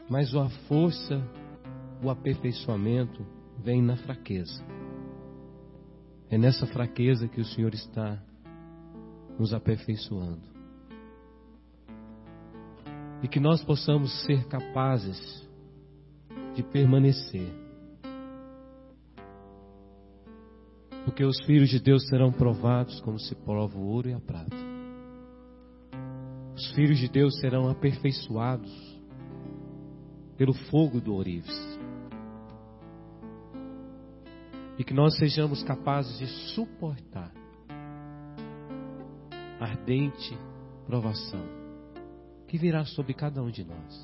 Mas a força, o aperfeiçoamento vem na fraqueza. É nessa fraqueza que o Senhor está nos aperfeiçoando. E que nós possamos ser capazes de permanecer. Porque os filhos de Deus serão provados como se prova o ouro e a prata. Os filhos de Deus serão aperfeiçoados pelo fogo do ourives. E que nós sejamos capazes de suportar a ardente provação que virá sobre cada um de nós.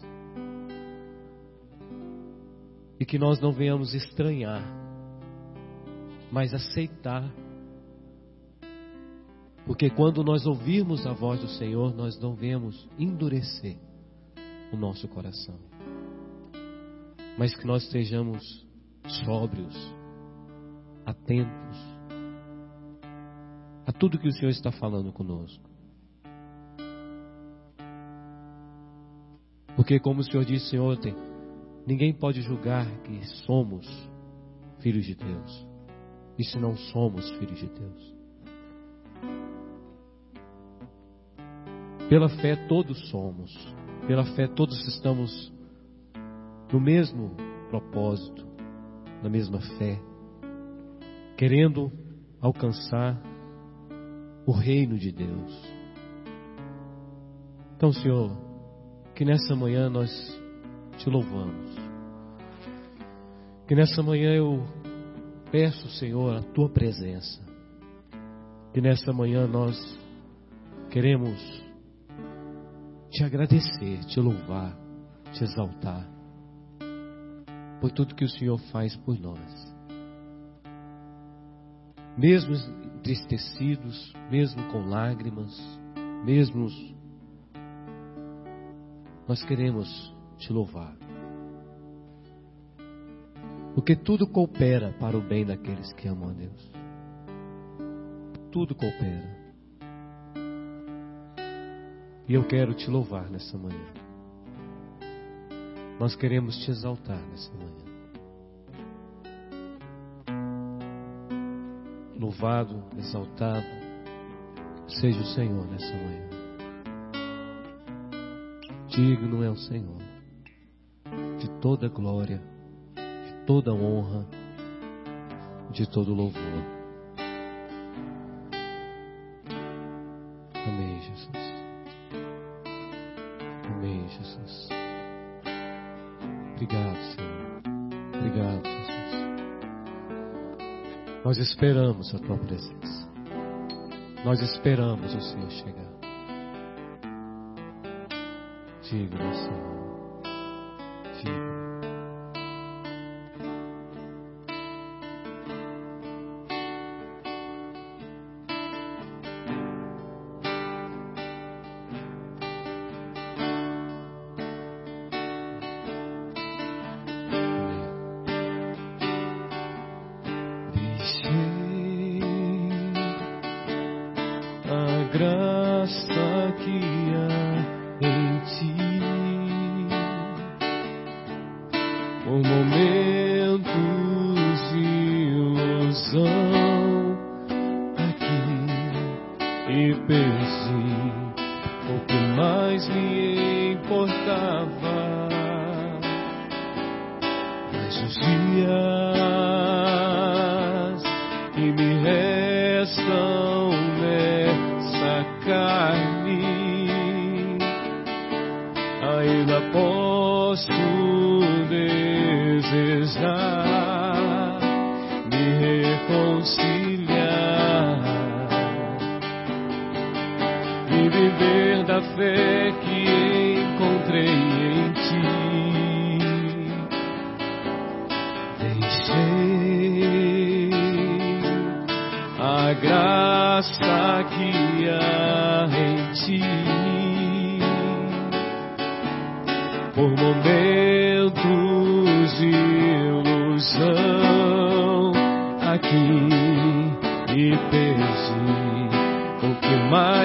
E que nós não venhamos estranhar, mas aceitar. Porque quando nós ouvirmos a voz do Senhor, nós não vemos endurecer o nosso coração. Mas que nós estejamos sóbrios, atentos a tudo que o Senhor está falando conosco. Porque como o Senhor disse ontem, ninguém pode julgar que somos filhos de Deus. E se não somos filhos de Deus? Pela fé todos somos. Pela fé todos estamos no mesmo propósito, na mesma fé, querendo alcançar o reino de Deus. Então, Senhor, que nessa manhã nós te louvamos. Que nessa manhã eu peço, Senhor, a tua presença. Que nessa manhã nós queremos te agradecer, te louvar, te exaltar por tudo que o Senhor faz por nós. Mesmo entristecidos, mesmo com lágrimas, mesmo nós queremos te louvar. Porque tudo coopera para o bem daqueles que amam a Deus. Tudo coopera. E eu quero te louvar nessa manhã. Nós queremos te exaltar nessa manhã. Louvado, exaltado seja o Senhor nessa manhã. Digno é o Senhor de toda glória, de toda honra, de todo louvor. Amém, Jesus. Amém, Jesus. Obrigado, Senhor. Obrigado, Jesus. Nós esperamos a tua presença. Nós esperamos o Senhor chegar. Digno, Senhor. Digno.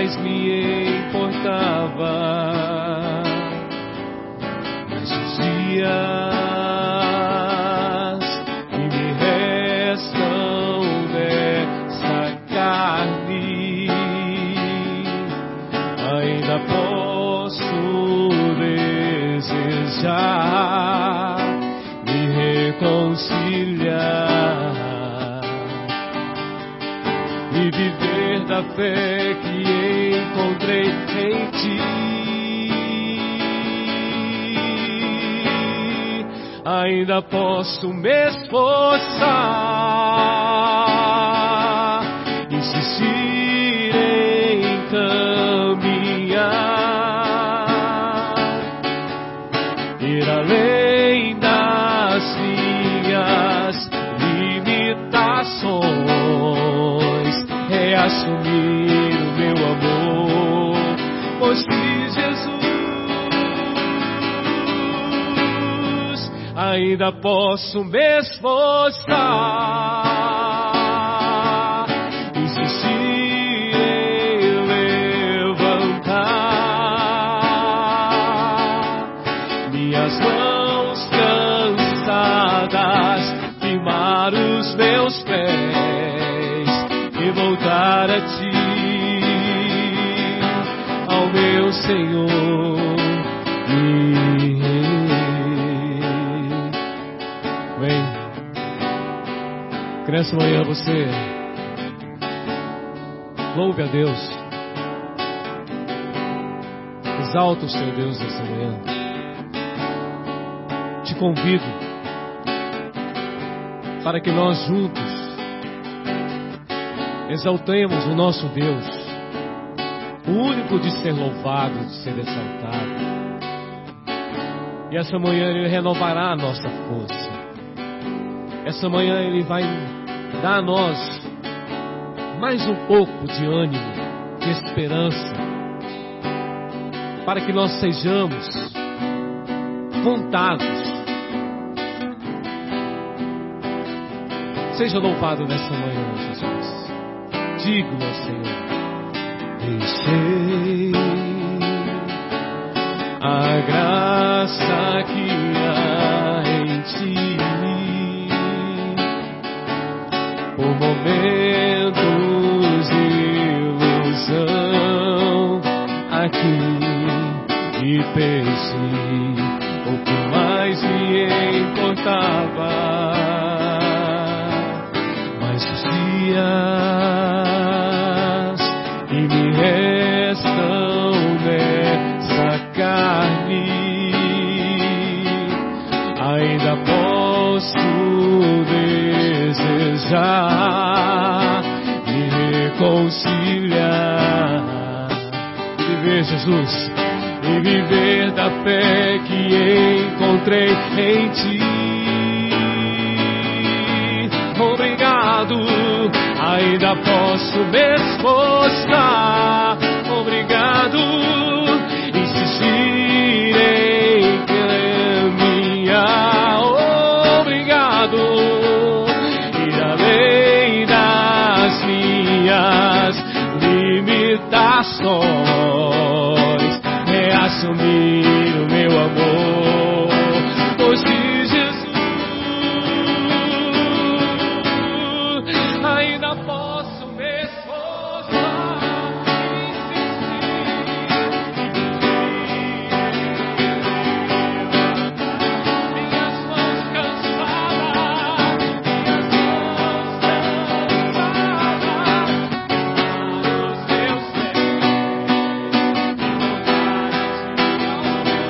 Mas os que me restam nessa carne, ainda posso desejar me reconciliar e viver da fé que encontrei em Ti. Ainda posso me esforçar, insistir em caminhar, ir além das minhas limitações, reassumir o meu amor por Ti, Jesus. Ainda posso me esforçar, insistir em levantar minhas mãos cansadas, firmar os meus pés e voltar a Ti, ao meu Senhor. Que nessa manhã você louve a Deus, exalta o seu Deus nessa manhã. Te convido para que nós juntos exaltemos o nosso Deus, o único de ser louvado, de ser exaltado. E essa manhã Ele renovará a nossa força. Essa manhã Ele vai dar a nós mais um pouco de ânimo, de esperança, para que nós sejamos contados. Seja louvado nessa manhã, Jesus. Digno ao Senhor. Deixei a graça que há em Ti, por momentos de ilusão aqui, e perdi o que mais me importava. Mas os dias que me restam nessa carne, ainda posso desejar me reconciliar e viver, Jesus, e viver da fé que encontrei em Ti. Obrigado, ainda posso me esforçar. Obrigado, insistir em caminhar. Obrigado, ir além das minhas limitações, reassumir o meu amor por Ti, Jesus. Ainda posso me esforçar, minhas mãos cansadas, os meus pés,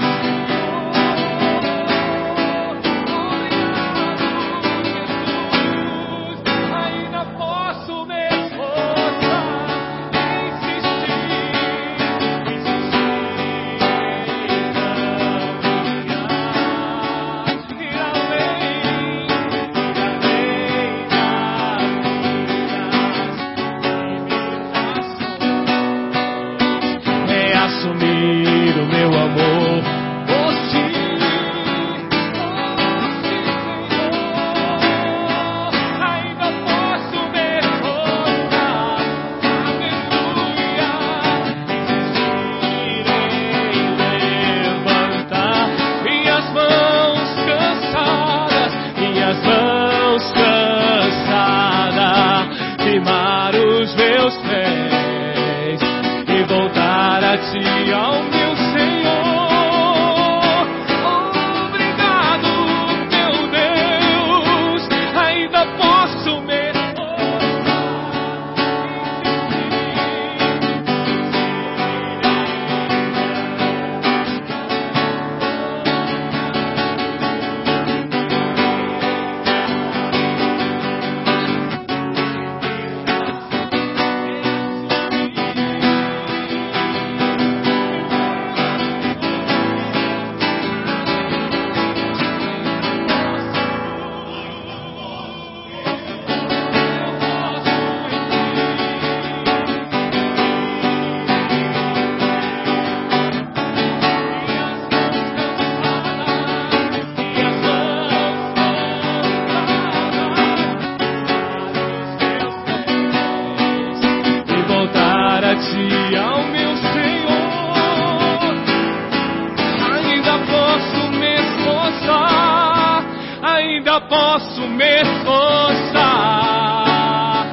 ainda posso me esforçar.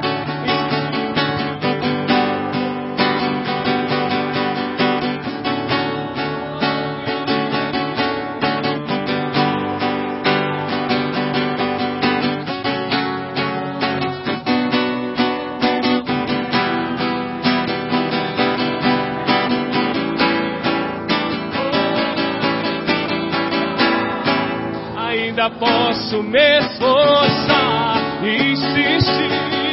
Ainda posso me esforçar, insistir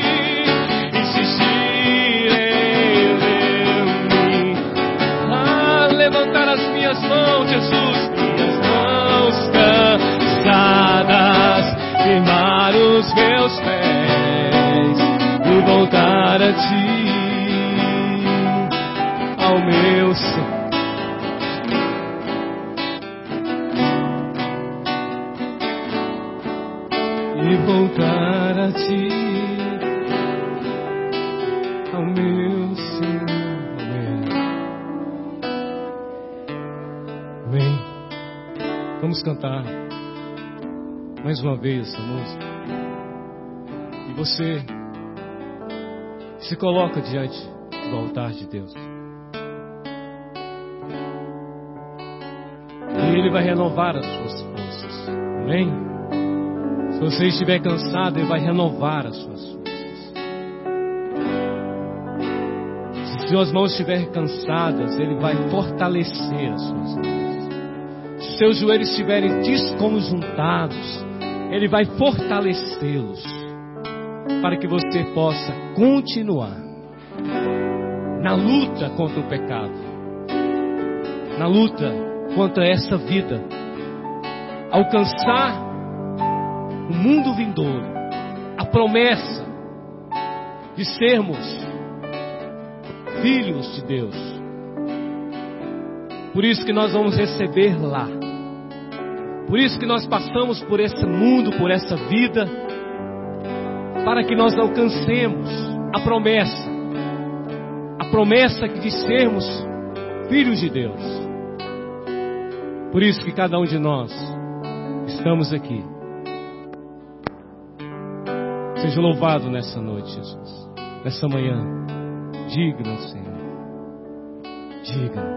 em ver-me, levantar as minhas mãos, Jesus, minhas mãos cansadas, firmar os meus pés e voltar a Ti, ao meu Senhor. E voltar a Ti, ao meu Senhor. Amém. Vamos cantar mais uma vez essa música. E você se coloca diante do altar de Deus. E Ele vai renovar as suas forças. Amém. Se você estiver cansado, Ele vai renovar as suas forças. Se suas mãos estiverem cansadas, Ele vai fortalecer as suas mãos. Se seus joelhos estiverem desconjuntados, Ele vai fortalecê-los, para que você possa continuar na luta contra o pecado, na luta contra essa vida, alcançar o mundo vindouro, a promessa de sermos filhos de Deus. Por isso que nós vamos receber lá. Por isso que nós passamos por esse mundo, por essa vida, para que nós alcancemos a promessa de sermos filhos de Deus. Por isso que cada um de nós estamos aqui. Seja louvado nessa noite, Jesus. Nessa manhã. Digno, Senhor. Digno.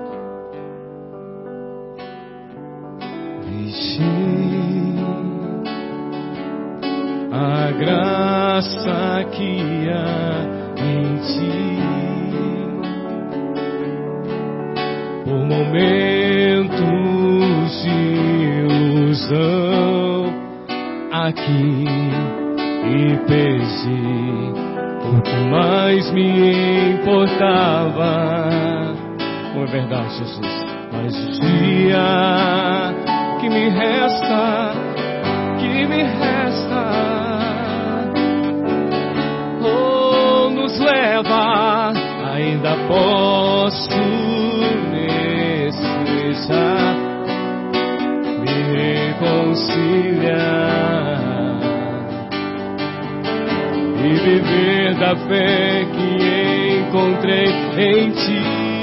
Deixei a graça que há em Ti. Por momentos de ilusão aqui. E perdi o que mais me importava. Não é verdade, Jesus? Mas o dia que me resta, oh, nos leva, ainda posso desejar me reconciliar e viver da fé que encontrei em Ti.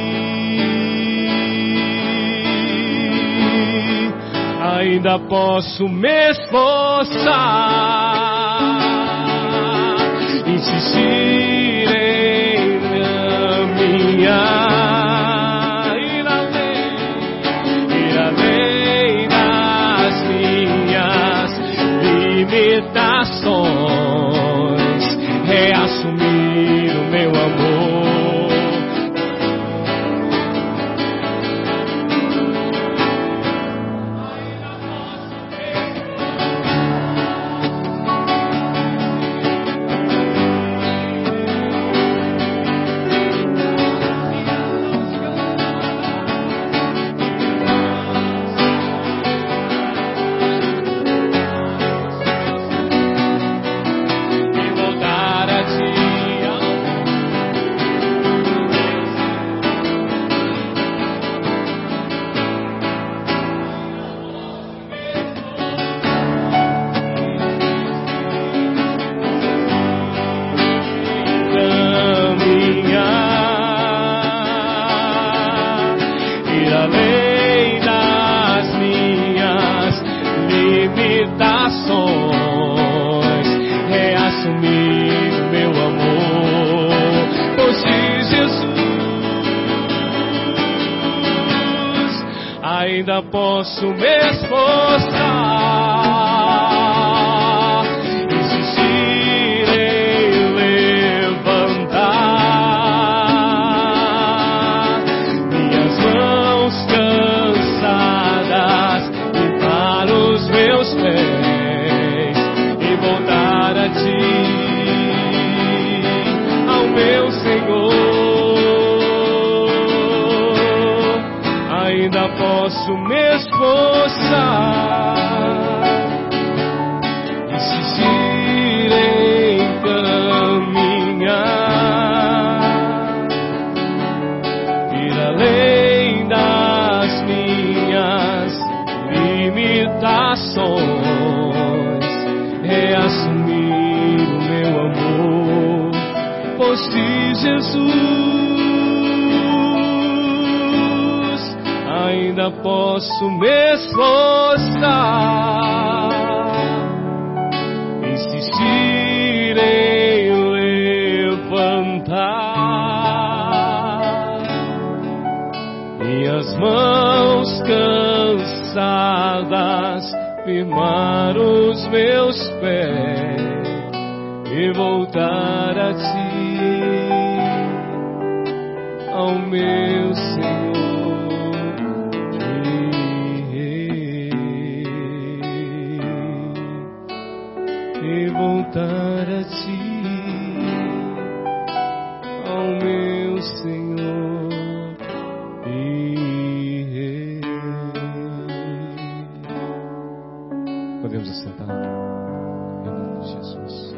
Ainda posso me esforçar, insistir em caminhar, ir além das minhas limitações, reassumir o meu amor. posso me esforçar, insistir em levantar minhas mãos cansadas, limpar os meus pés e voltar a ti, ao meu Senhor. Ainda posso me esforçar, insistir em caminhar, ir além das minhas limitações, reassumir o meu amor por ti, Jesus. Ainda posso me esforçar, insistir em levantar minhas mãos cansadas, firmar os meus pés e voltar a ti, ao meu Senhor. E voltar a ti, ao meu Senhor. Podemos assentar em nome de Jesus.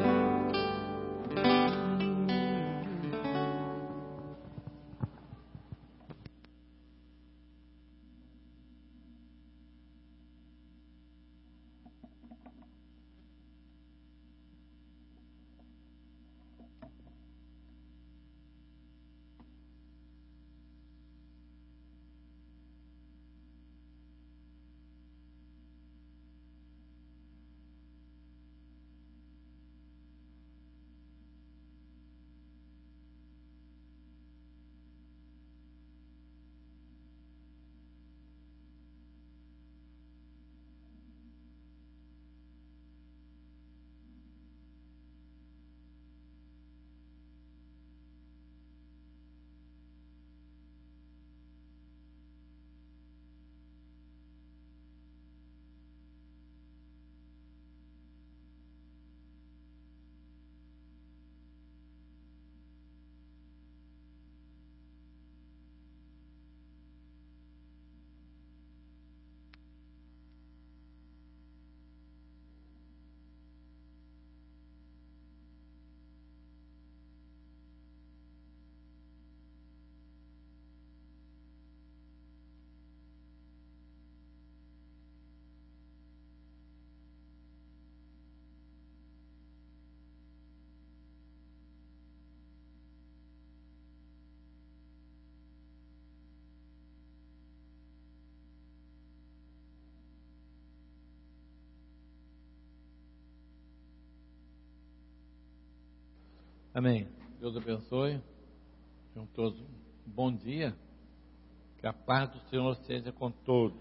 Amém. Deus abençoe. Sejam todos um bom dia. Que a paz do Senhor seja com todos.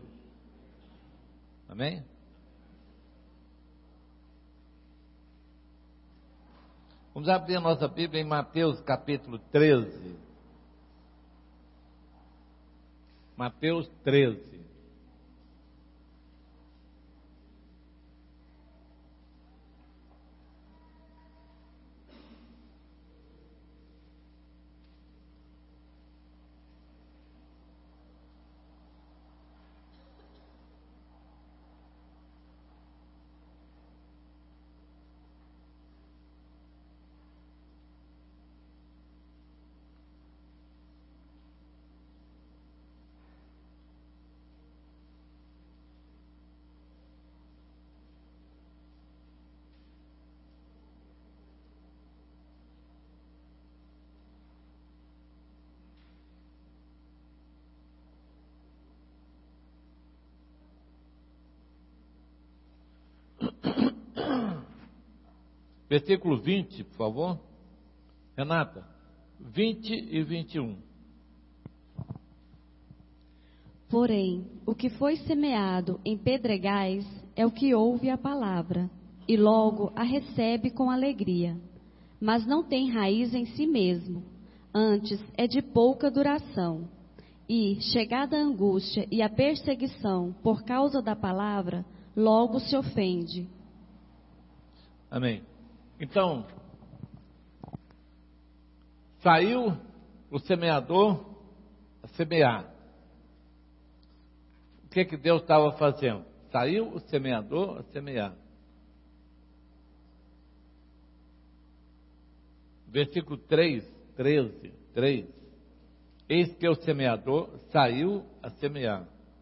Amém? Vamos abrir a nossa Bíblia em Mateus capítulo 13. Mateus 13. Versículo 20, por favor. Renata, 20 e 21. Porém, o que foi semeado em pedregais é o que ouve a palavra, e logo a recebe com alegria, mas não tem raiz em si mesmo, antes é de pouca duração. E, chegada a angústia e a perseguição por causa da palavra, logo se ofende. Amém. Então, saiu o semeador a semear. O que Deus estava fazendo? Saiu o semeador a semear. Versículo 13. Eis que o semeador saiu a semear.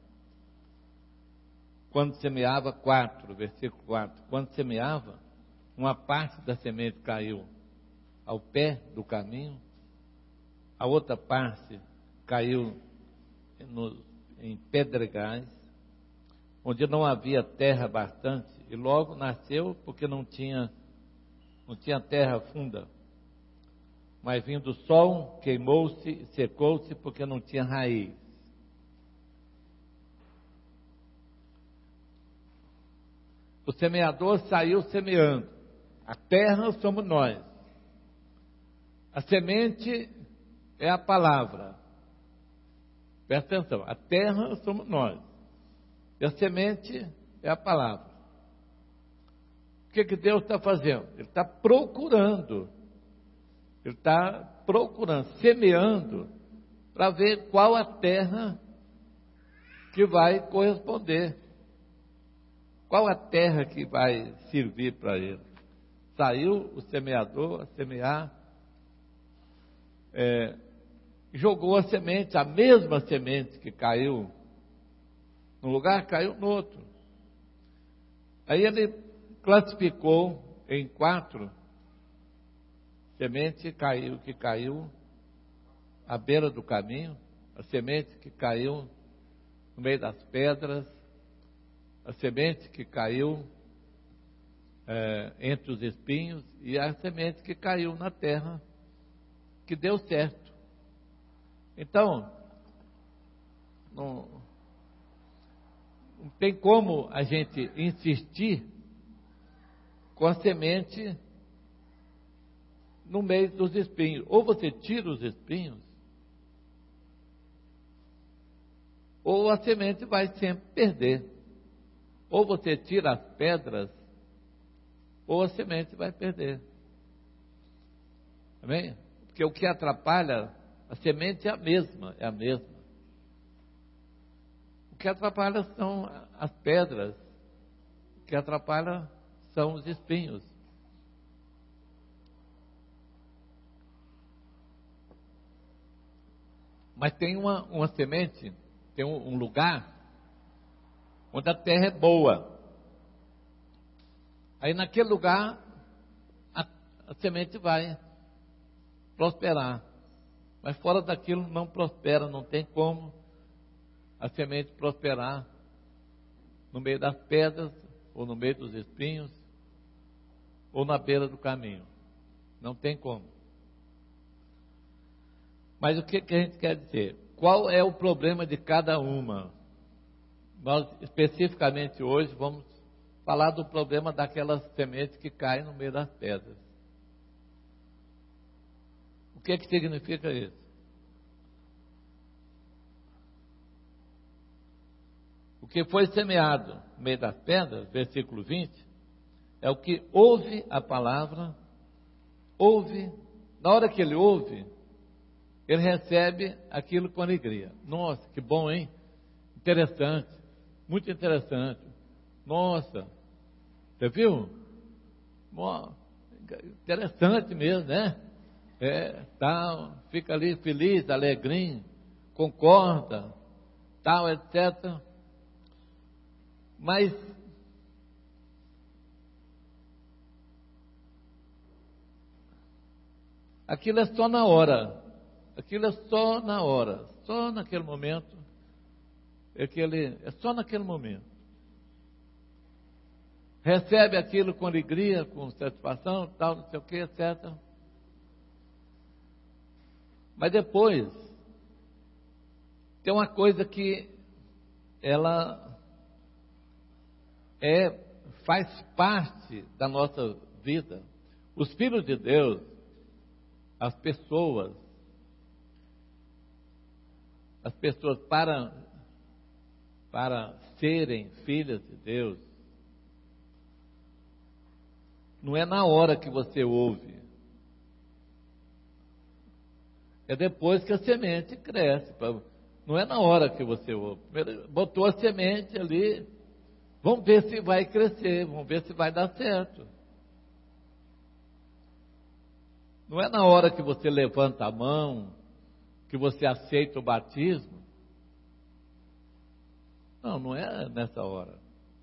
Quando semeava, versículo 4. Quando semeava, uma parte da semente caiu ao pé do caminho, a outra parte caiu em pedregais, onde não havia terra bastante, e logo nasceu porque não tinha terra funda. Mas vindo o sol, queimou-se e secou-se porque não tinha raiz. O semeador saiu semeando. A terra somos nós. A semente é a palavra. Presta atenção, a terra somos nós. E a semente é a palavra. O que Deus está fazendo? Ele está procurando. Ele está procurando, semeando, para ver qual a terra que vai corresponder. Qual a terra que vai servir para ele? Saiu o semeador a semear, jogou a semente, a mesma semente que caiu num lugar, caiu no outro. Aí ele classificou em 4 semente que caiu à beira do caminho, a semente que caiu no meio das pedras, a semente que caiu entre os espinhos e a semente que caiu na terra, que deu certo. Então, não tem como a gente insistir com a semente no meio dos espinhos. Ou você tira os espinhos, ou a semente vai sempre perder. Ou você tira as pedras, ou a semente vai perder. Amém? Porque o que atrapalha, a semente é a mesma. O que atrapalha são as pedras, o que atrapalha são os espinhos. Mas tem uma semente, tem um lugar onde a terra é boa. Aí naquele lugar a semente vai prosperar. Mas fora daquilo não prospera, não tem como a semente prosperar no meio das pedras, ou no meio dos espinhos, ou na beira do caminho. Não tem como. Mas o que a gente quer dizer? Qual é o problema de cada uma? Nós, especificamente hoje, vamos falar do problema daquelas sementes que caem no meio das pedras. O que significa isso? O que foi semeado no meio das pedras, versículo 20, é o que ouve a palavra, na hora que ele ouve, ele recebe aquilo com alegria. Nossa, que bom, hein? Interessante, muito interessante. Nossa, você viu? Interessante mesmo, né? Fica ali feliz, alegrinho, concorda, tal, etc. Mas aquilo é só na hora. Só naquele momento. É só naquele momento. Recebe aquilo com alegria, com satisfação, tal, não sei o que, etc. Mas depois, tem uma coisa que ela faz parte da nossa vida. Os filhos de Deus, as pessoas para serem filhas de Deus, não é na hora que você ouve, é depois que a semente cresce. Não é na hora que você ouve. Primeiro, botou a semente ali, vamos ver se vai crescer, vamos ver se vai dar certo. Não é na hora que você levanta a mão, que você aceita o batismo. Não é nessa hora.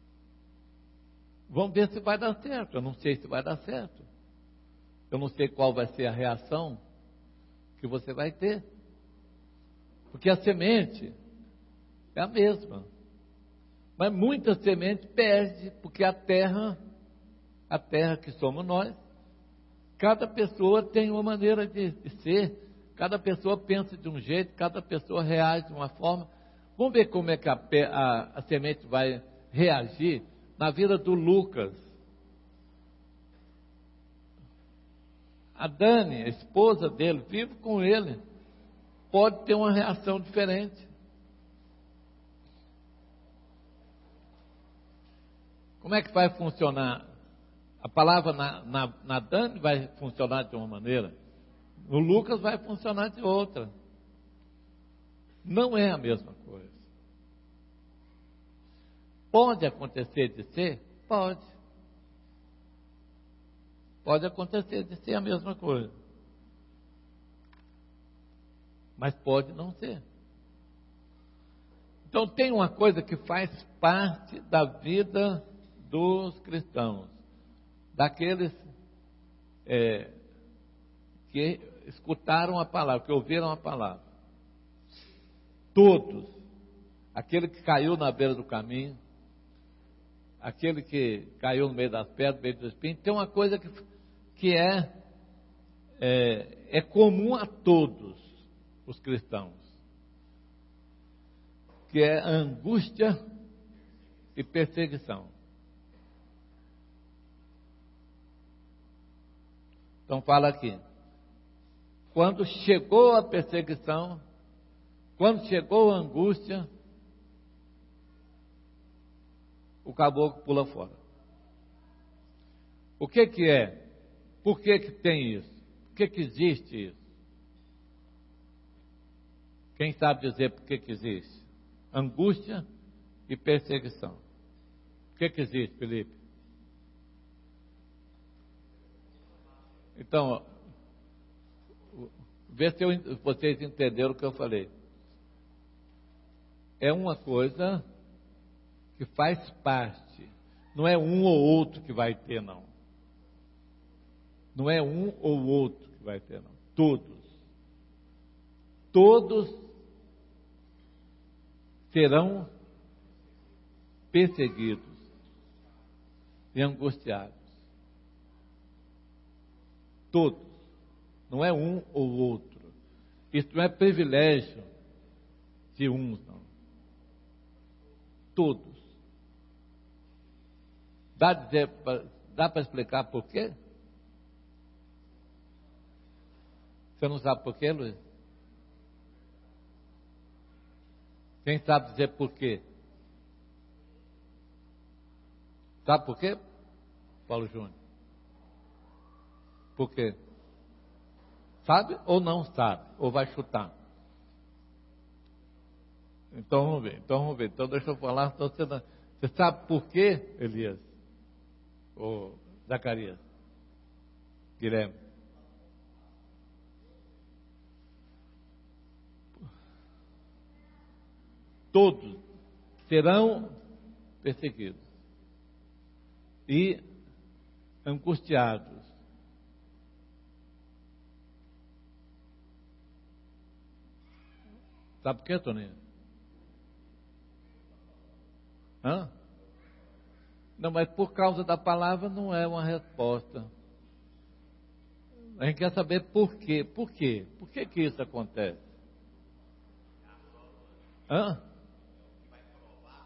Vamos ver se vai dar certo. Eu não sei se vai dar certo. Eu não sei qual vai ser a reação que você vai ter. Porque a semente é a mesma. Mas muita semente perde, porque a terra que somos nós, cada pessoa tem uma maneira de ser, cada pessoa pensa de um jeito, cada pessoa reage de uma forma. Vamos ver como é que a semente vai reagir na vida do Lucas. A Dani, a esposa dele, vive com ele, pode ter uma reação diferente. Como é que vai funcionar? A palavra na Dani vai funcionar de uma maneira, no Lucas vai funcionar de outra. Não é a mesma coisa. Pode acontecer de ser? Pode. Pode acontecer de ser a mesma coisa. Mas pode não ser. Então tem uma coisa que faz parte da vida dos cristãos, daqueles que escutaram a palavra, que ouviram a palavra. Todos. Aquele que caiu na beira do caminho, aquele que caiu no meio das pedras, no meio dos espinhos, tem uma coisa que é comum a todos os cristãos, que é a angústia e perseguição. Então fala aqui, quando chegou a perseguição, quando chegou a angústia, o caboclo pula fora. O que é? Por que tem isso? Por que existe isso? Quem sabe dizer por que existe? Angústia e perseguição. Por que existe, Felipe? Então, vê se vocês entenderam o que eu falei. É uma coisa que faz parte. Não é um ou outro que vai ter, não. Não é um ou outro que vai ter, não. Todos. Todos serão perseguidos e angustiados. Todos. Não é um ou outro. Isso não é privilégio de uns, não. Todos. Dá para explicar por quê? Você não sabe por quê, Luiz? Quem sabe dizer por quê? Sabe por quê, Paulo Júnior? Por quê? Sabe ou não sabe? Ou vai chutar? Então vamos ver. Então deixa eu falar. Então, você sabe por quê, Elias? Ou Zacarias? Guilherme? Todos serão perseguidos e angustiados. Sabe por quê, Toninho? Hã? Não, mas por causa da palavra não é uma resposta. A gente quer saber por quê. Por quê? Por que isso acontece? Hã?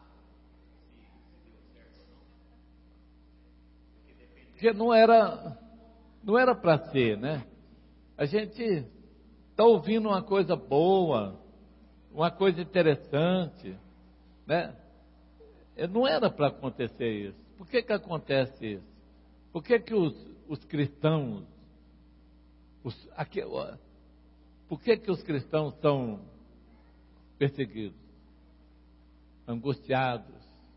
Porque não era para ser, né? A gente está ouvindo uma coisa boa, uma coisa interessante, né? Não era para acontecer isso. Por que acontece isso? Por que os cristãos, por que os cristãos são perseguidos, angustiados?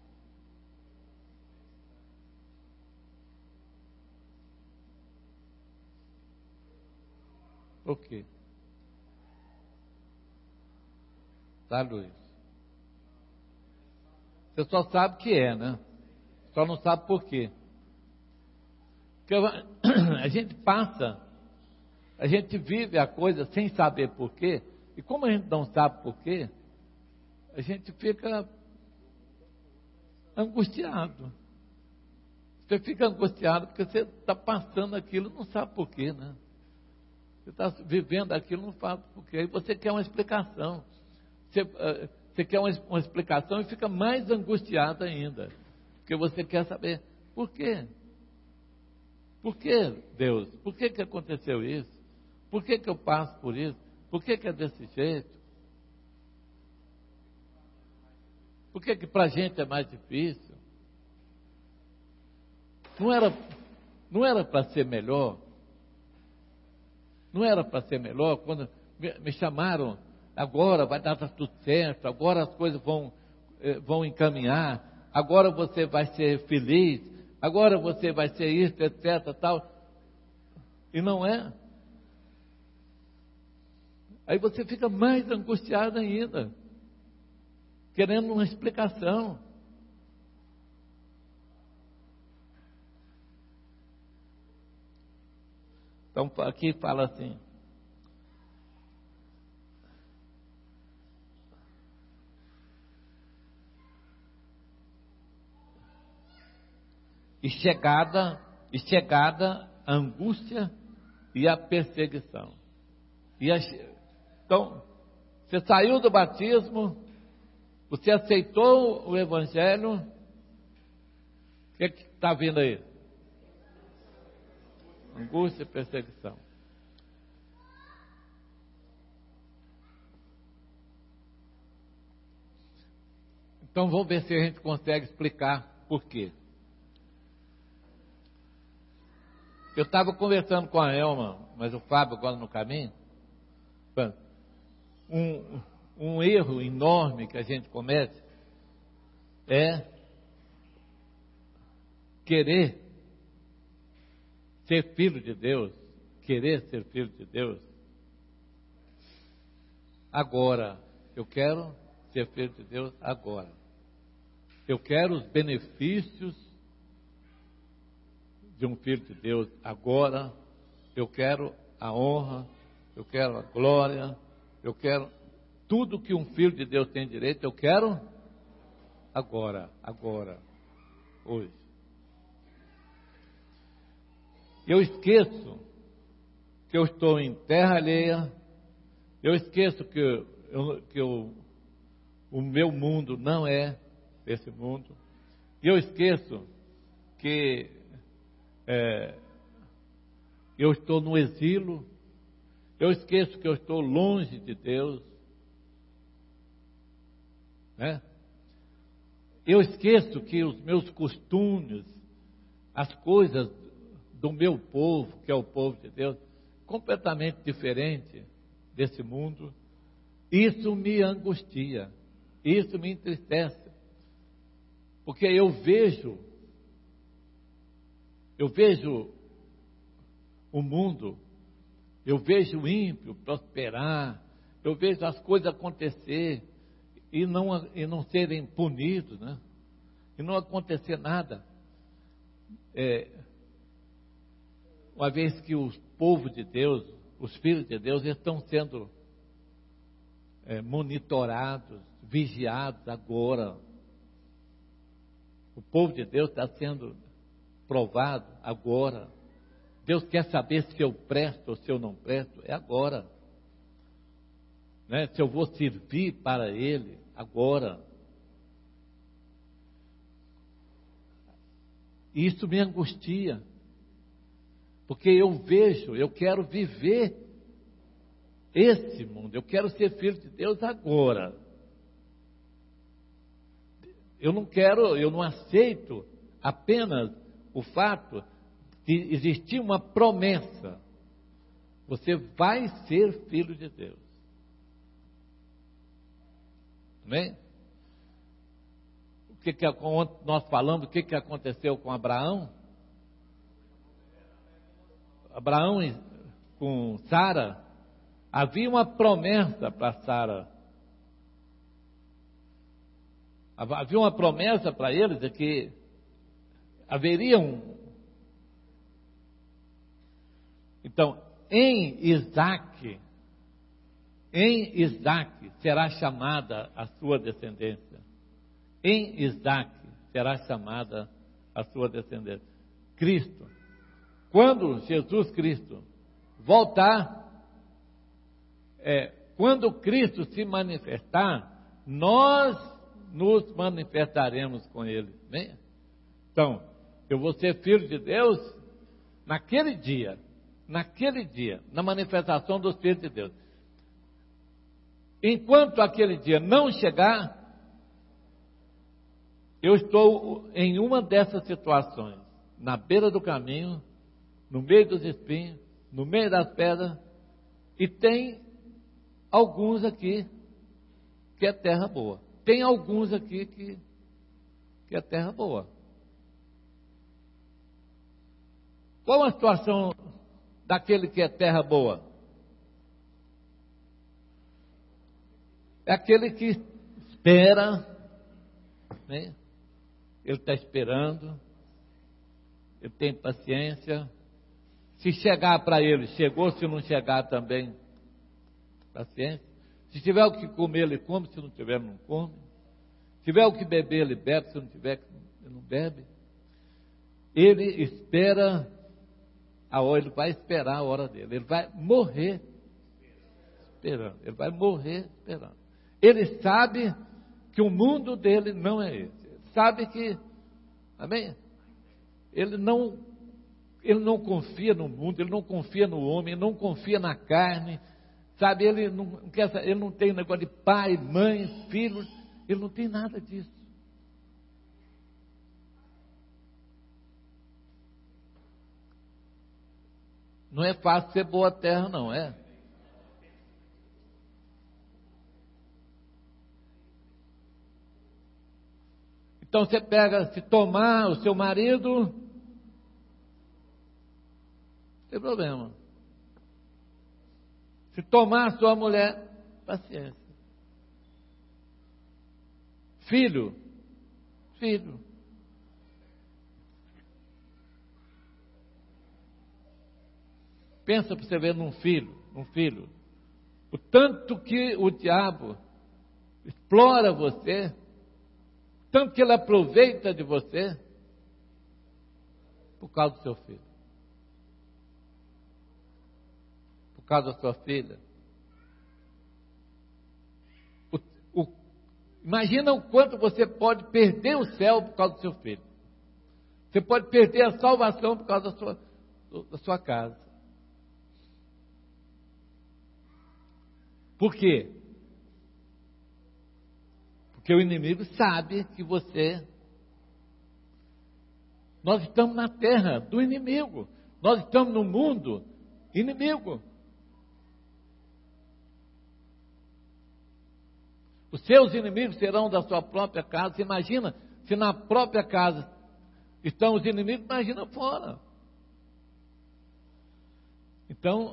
Por quê? Tá, Luiz? Você só sabe que é, né? Só não sabe por quê. Porque a gente passa, a gente vive a coisa sem saber por quê, e como a gente não sabe por quê, a gente fica angustiado. Você fica angustiado porque você está passando aquilo, não sabe por quê, né? Você está vivendo aquilo, não sabe por quê. Aí você quer uma explicação. Você quer uma explicação e fica mais angustiado ainda. Porque você quer saber por quê. Por que, Deus? Por que aconteceu isso? Por que eu passo por isso? Por que é desse jeito? Por que para a gente é mais difícil? Não era para ser melhor? Não era para ser melhor? Quando me chamaram, agora vai dar tudo certo, agora as coisas vão encaminhar, agora você vai ser feliz, agora você vai ser isso, etc, tal. E não é. Aí você fica mais angustiado ainda, querendo uma explicação. Então aqui fala assim: e chegada a angústia e a perseguição. Então, você saiu do batismo, você aceitou o Evangelho, o que está vindo aí? Angústia e perseguição. Então vamos ver se a gente consegue explicar por quê. Eu estava conversando com a Elma, mas o Fábio agora no caminho. Um erro enorme que a gente comete é querer ser filho de Deus, agora. Eu quero ser filho de Deus agora. Eu quero os benefícios de um filho de Deus agora. Eu quero a honra, eu quero a glória, eu quero tudo que um filho de Deus tem direito, eu quero agora, hoje. Eu esqueço que eu estou em terra alheia, eu esqueço que o meu mundo não é esse mundo, e eu esqueço que eu estou no exílio, eu esqueço que eu estou longe de Deus, né? Eu esqueço que os meus costumes, as coisas do meu povo, que é o povo de Deus, completamente diferente desse mundo, isso me angustia, isso me entristece, porque eu vejo o mundo, eu vejo o ímpio prosperar, eu vejo as coisas acontecer e não serem punidos, né? E não acontecer nada. Uma vez que os povos de Deus, os filhos de Deus, estão sendo monitorados, vigiados agora. O povo de Deus está sendo provado agora. Deus quer saber se eu presto ou se eu não presto, é agora. Né? Se eu vou servir para Ele, agora. Isso me angustia. Porque eu quero viver esse mundo, eu quero ser filho de Deus agora. Eu não aceito apenas o fato de existir uma promessa. Você vai ser filho de Deus. Amém? Nós falamos o que aconteceu com Abraão? Abraão com Sara, havia uma promessa para Sara. Havia uma promessa para eles de que haveria Então, em Isaac será chamada a sua descendência. Em Isaac será chamada a sua descendência. Cristo. Quando Jesus Cristo voltar, quando Cristo se manifestar, nós nos manifestaremos com Ele. Né? Então, eu vou ser filho de Deus naquele dia, na manifestação dos filhos de Deus. Enquanto aquele dia não chegar, eu estou em uma dessas situações, na beira do caminho, no meio dos espinhos, no meio das pedras, e tem alguns aqui que é terra boa. Tem alguns aqui que é terra boa. Qual a situação daquele que é terra boa? É aquele que espera, né? Ele está esperando, ele tem paciência. Se chegar para ele, chegou. Se não chegar também, paciência. Se tiver o que comer, ele come. Se não tiver, não come. Se tiver o que beber, ele bebe. Se não tiver, ele não bebe. Ele espera a hora, ele vai esperar a hora dele. Ele vai morrer esperando. Ele vai morrer esperando. Ele sabe que o mundo dele não é esse. Ele sabe que, amém? Ele não confia no mundo, ele não confia no homem, ele não confia na carne, sabe? Ele não tem negócio de pai, mãe, filho, ele não tem nada disso. Não é fácil ser boa terra, não é? Então você pega, se tomar o seu marido, não tem problema. Se tomar a sua mulher, paciência. Filho. Pensa para você ver num filho. O tanto que o diabo explora você, tanto que ele aproveita de você, por causa do seu filho. Por causa da sua filha. Imagina o quanto você pode perder o céu por causa do seu filho. Você pode perder a salvação por causa da sua casa. Por quê? Porque o inimigo sabe que nós estamos na terra do inimigo. Nós estamos no mundo inimigo. Os seus inimigos serão da sua própria casa. Você imagina, se na própria casa estão os inimigos, imagina fora. Então,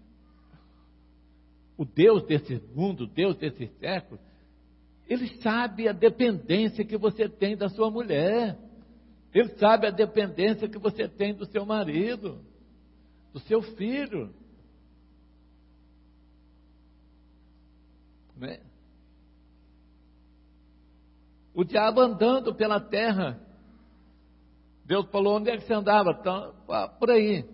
o Deus desse mundo, o Deus desse século, Ele sabe a dependência que você tem da sua mulher. Ele sabe a dependência que você tem do seu marido, do seu filho. Né? O diabo andando pela terra. Deus falou, onde é que você andava? Então, por aí.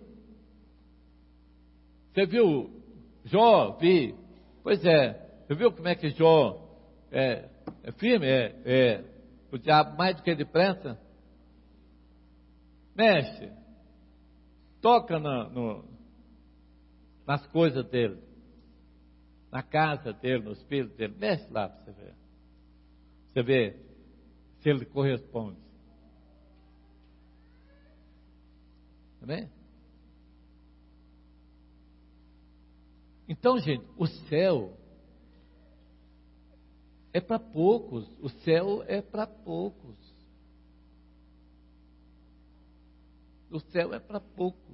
Você viu Jó? Vi. Pois é. Você viu como é que Jó é firme? O diabo mais do que depressa mexe. toca nas coisas dele, na casa dele, nos filhos dele. Mexe lá para você ver. Você vê se ele corresponde. Amém? Então, gente, o céu é para poucos. O céu é para poucos. O céu é para poucos.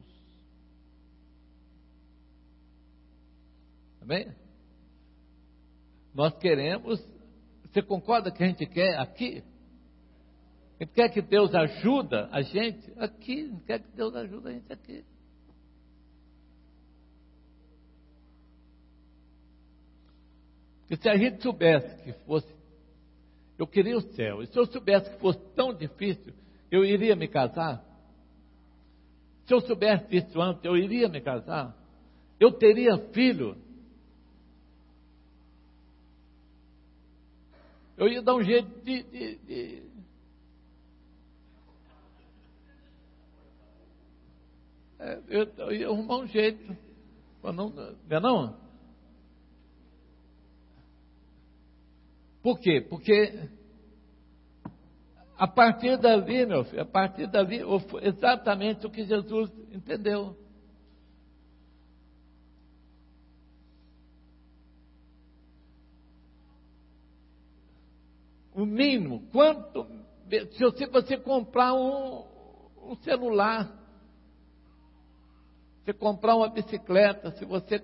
Amém? Nós queremos. Você concorda que a gente quer aqui? A gente quer que Deus ajuda a gente aqui. A gente quer que Deus ajude a gente aqui. Porque se a gente soubesse que fosse, eu queria o céu, e se eu soubesse que fosse tão difícil, eu iria me casar? Se eu soubesse disso antes, eu iria me casar? Eu teria filho? Eu ia dar um jeito eu ia arrumar um jeito. Não? Por quê? Porque a partir dali, meu filho, foi exatamente o que Jesus entendeu. O mínimo, se você comprar um celular, você comprar uma bicicleta, se você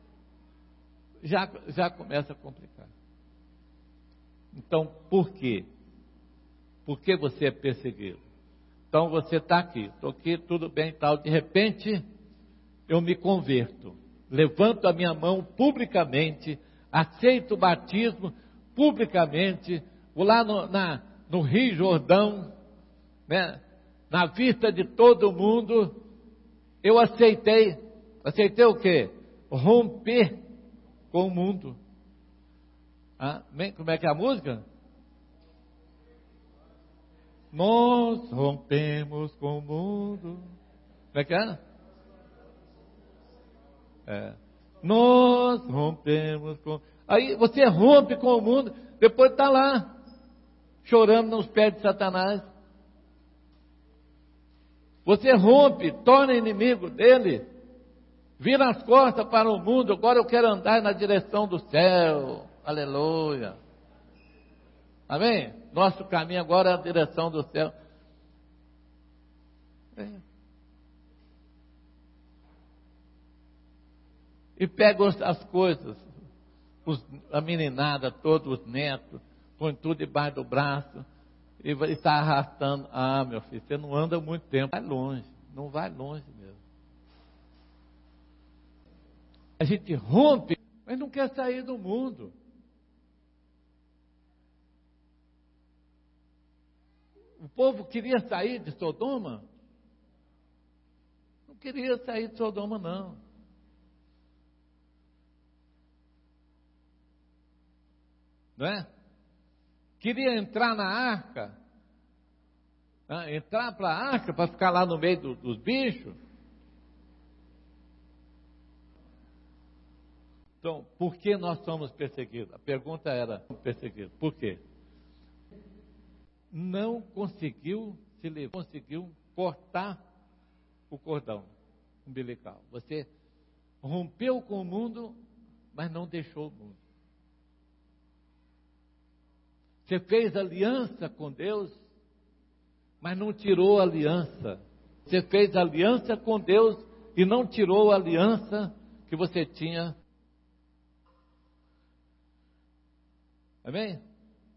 já começa a complicar. Então, por quê? Por que você é perseguido? Então você está aqui, estou aqui, tudo bem e tal, de repente eu me converto, levanto a minha mão publicamente, aceito o batismo publicamente, vou lá no Rio Jordão, né, na vista de todo mundo, eu aceitei o quê? Romper com o mundo. Como é que é a música? Nós rompemos com o mundo. Como é que é? Nós rompemos com... Aí você rompe com o mundo, depois está lá, chorando nos pés de Satanás. Você rompe, torna inimigo dele, vira as costas para o mundo. Agora eu quero andar na direção do céu. Aleluia. Amém? Nosso caminho agora é a direção do céu. E pega as coisas, a meninada toda, os netos, põe tudo debaixo do braço e está arrastando. Meu filho, você não anda muito tempo, vai longe, não vai longe mesmo. A gente rompe, mas não quer sair do mundo. O povo queria sair de Sodoma? Não queria sair de Sodoma, não. Não é? Queria entrar na arca, entrar para a arca para ficar lá no meio dos bichos. Então, por que nós somos perseguidos? A pergunta era, perseguidos, por quê? Não conseguiu cortar o cordão umbilical. Você rompeu com o mundo, mas não deixou o mundo. Você fez aliança com Deus, mas não tirou a aliança. Você fez aliança com Deus e não tirou a aliança que você tinha. Amém?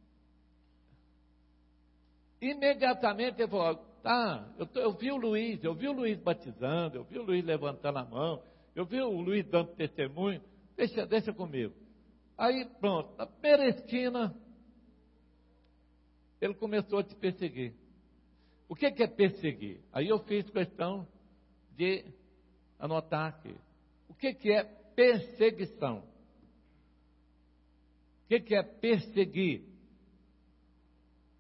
Imediatamente ele falou, eu vi o Luiz batizando, eu vi o Luiz levantando a mão, eu vi o Luiz dando testemunho, deixa comigo. Aí pronto, na primeira esquina, ele começou a te perseguir. O que é perseguir? Aí eu fiz questão de anotar aqui. O que é perseguição? O que é perseguir?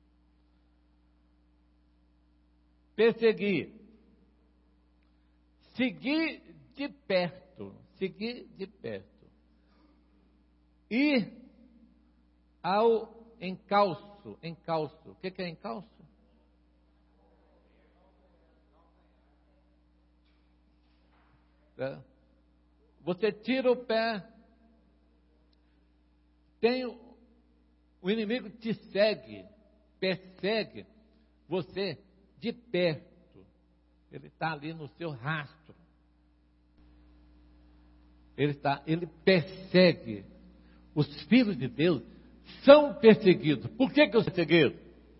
Perseguir seguir de perto, ir ao encalço. O que é encalço? Você tira o pé, o inimigo te persegue você de perto. Ele está ali no seu rastro. Ele persegue. Os filhos de Deus são perseguidos. Por que os perseguidos?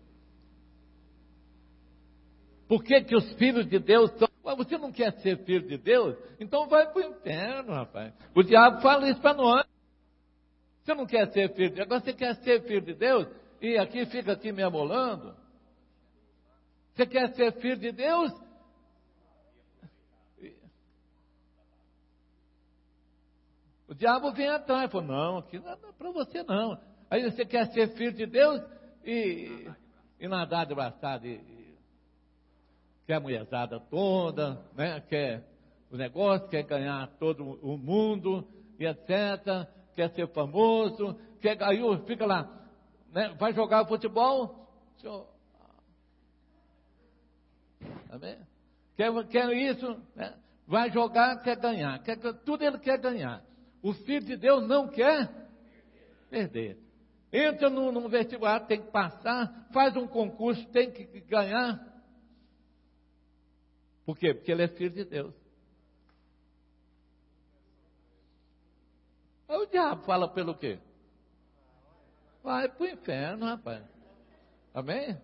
Por que os filhos de Deus são... Ué, você não quer ser filho de Deus? Então vai para o inferno, rapaz. O diabo fala isso para nós. Você não quer ser filho de Deus? Agora você quer ser filho de Deus? E aqui fica aqui me amolando? Você quer ser filho de Deus? O diabo vem atrás e fala, não, aqui não é para você não. Aí você quer ser filho de Deus e nadar de braçada, quer a mulherzada toda, né? Quer o negócio, quer ganhar todo o mundo, e etc., quer ser famoso, aí fica lá, né? Vai jogar futebol, senhor, amém? Quer isso, né? Vai jogar, quer ganhar, tudo ele quer ganhar. O filho de Deus não quer perder. Entra num vestibular, tem que passar, faz um concurso, tem que ganhar. Por quê? Porque ele é filho de Deus. Aí o diabo fala pelo quê? Vai para o inferno, rapaz. Amém?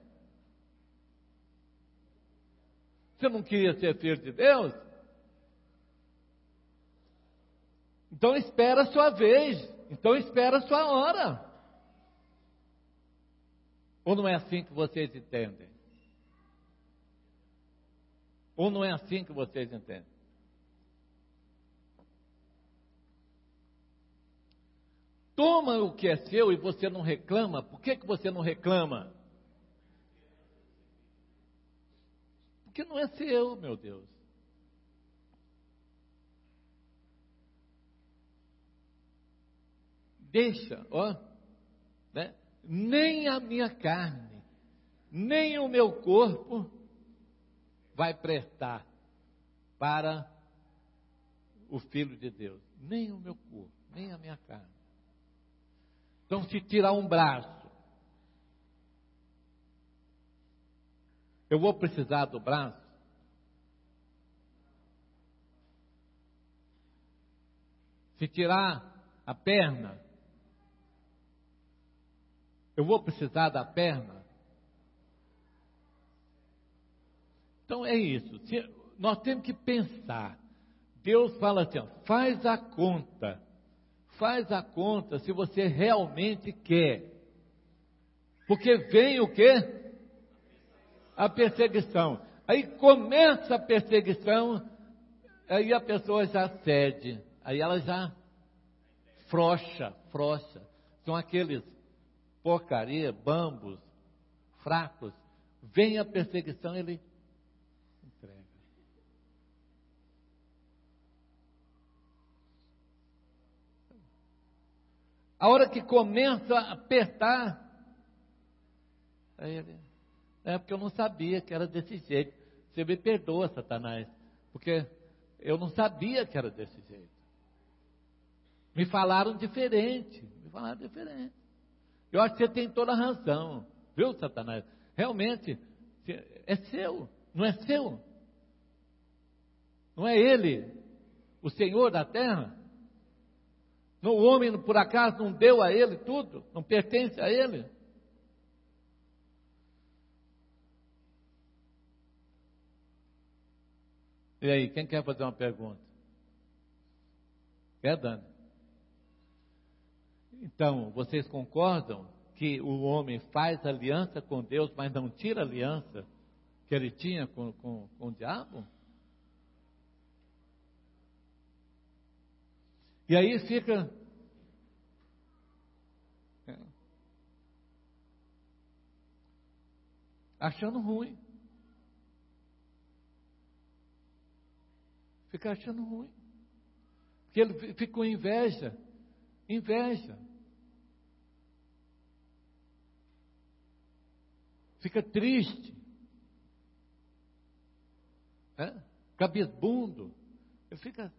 Você não queria ser filho de Deus? Então espera a sua vez. Então espera a sua hora. Ou não é assim que vocês entendem? Ou não é assim que vocês entendem? Toma o que é seu e você não reclama. Por que você não reclama? Porque não é seu, meu Deus. Deixa, né? Nem a minha carne, nem o meu corpo vai prestar para o Filho de Deus. Nem o meu corpo, nem a minha carne. Então, se tirar um braço, eu vou precisar do braço? Se tirar a perna, eu vou precisar da perna? Então é isso. Nós temos que pensar. Deus fala assim, faz a conta. Faz a conta se você realmente quer. Porque vem o quê? A perseguição. Aí começa a perseguição, aí a pessoa já cede. Aí ela já frouxa. São aqueles porcaria, bambos, fracos. Vem a perseguição, ele entrega. A hora que começa a apertar, aí ele, porque eu não sabia que era desse jeito. Você me perdoa, Satanás, porque eu não sabia que era desse jeito. Me falaram diferente. Eu acho que você tem toda a razão, viu, Satanás? Realmente, é seu, não é seu? Não é ele, o Senhor da terra? O homem, por acaso, não deu a ele tudo? Não pertence a ele? E aí, quem quer fazer uma pergunta? Quer, Dani? Então, vocês concordam que o homem faz aliança com Deus, mas não tira a aliança que ele tinha com o diabo? E aí fica achando ruim. Fica achando ruim. Porque ele fica com inveja. Inveja. Fica triste. Cabisbundo. Ele fica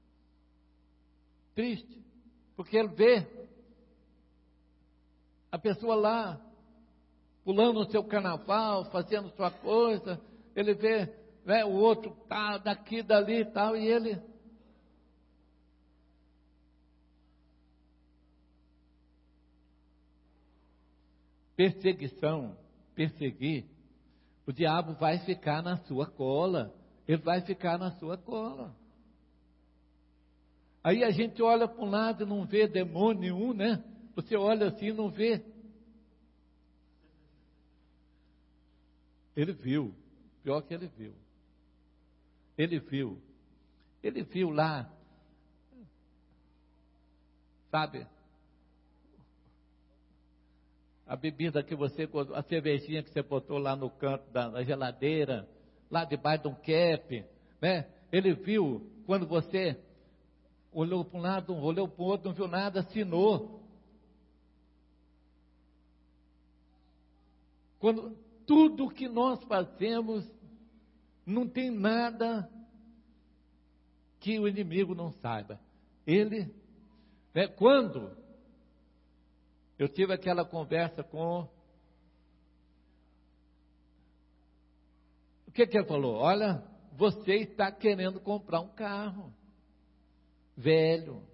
triste. Porque ele vê a pessoa lá, pulando o seu carnaval, fazendo sua coisa. Ele vê, o outro tá daqui, dali e tal, e ele... Perseguição, perseguir, o diabo vai ficar na sua cola. Ele vai ficar na sua cola. Aí a gente olha para um lado e não vê demônio nenhum, né? Você olha assim e não vê. Ele viu. Pior que ele viu. Ele viu. Ele viu lá. Sabe? A bebida que você, a cervejinha que você botou lá no canto da geladeira, lá debaixo de um cap, né? Ele viu quando você olhou para um lado, olhou para o outro, não viu nada, assinou. Quando tudo que nós fazemos, não tem nada que o inimigo não saiba. Ele, quando eu tive aquela conversa com... O que ele falou? Olha, você está querendo comprar um carro velho,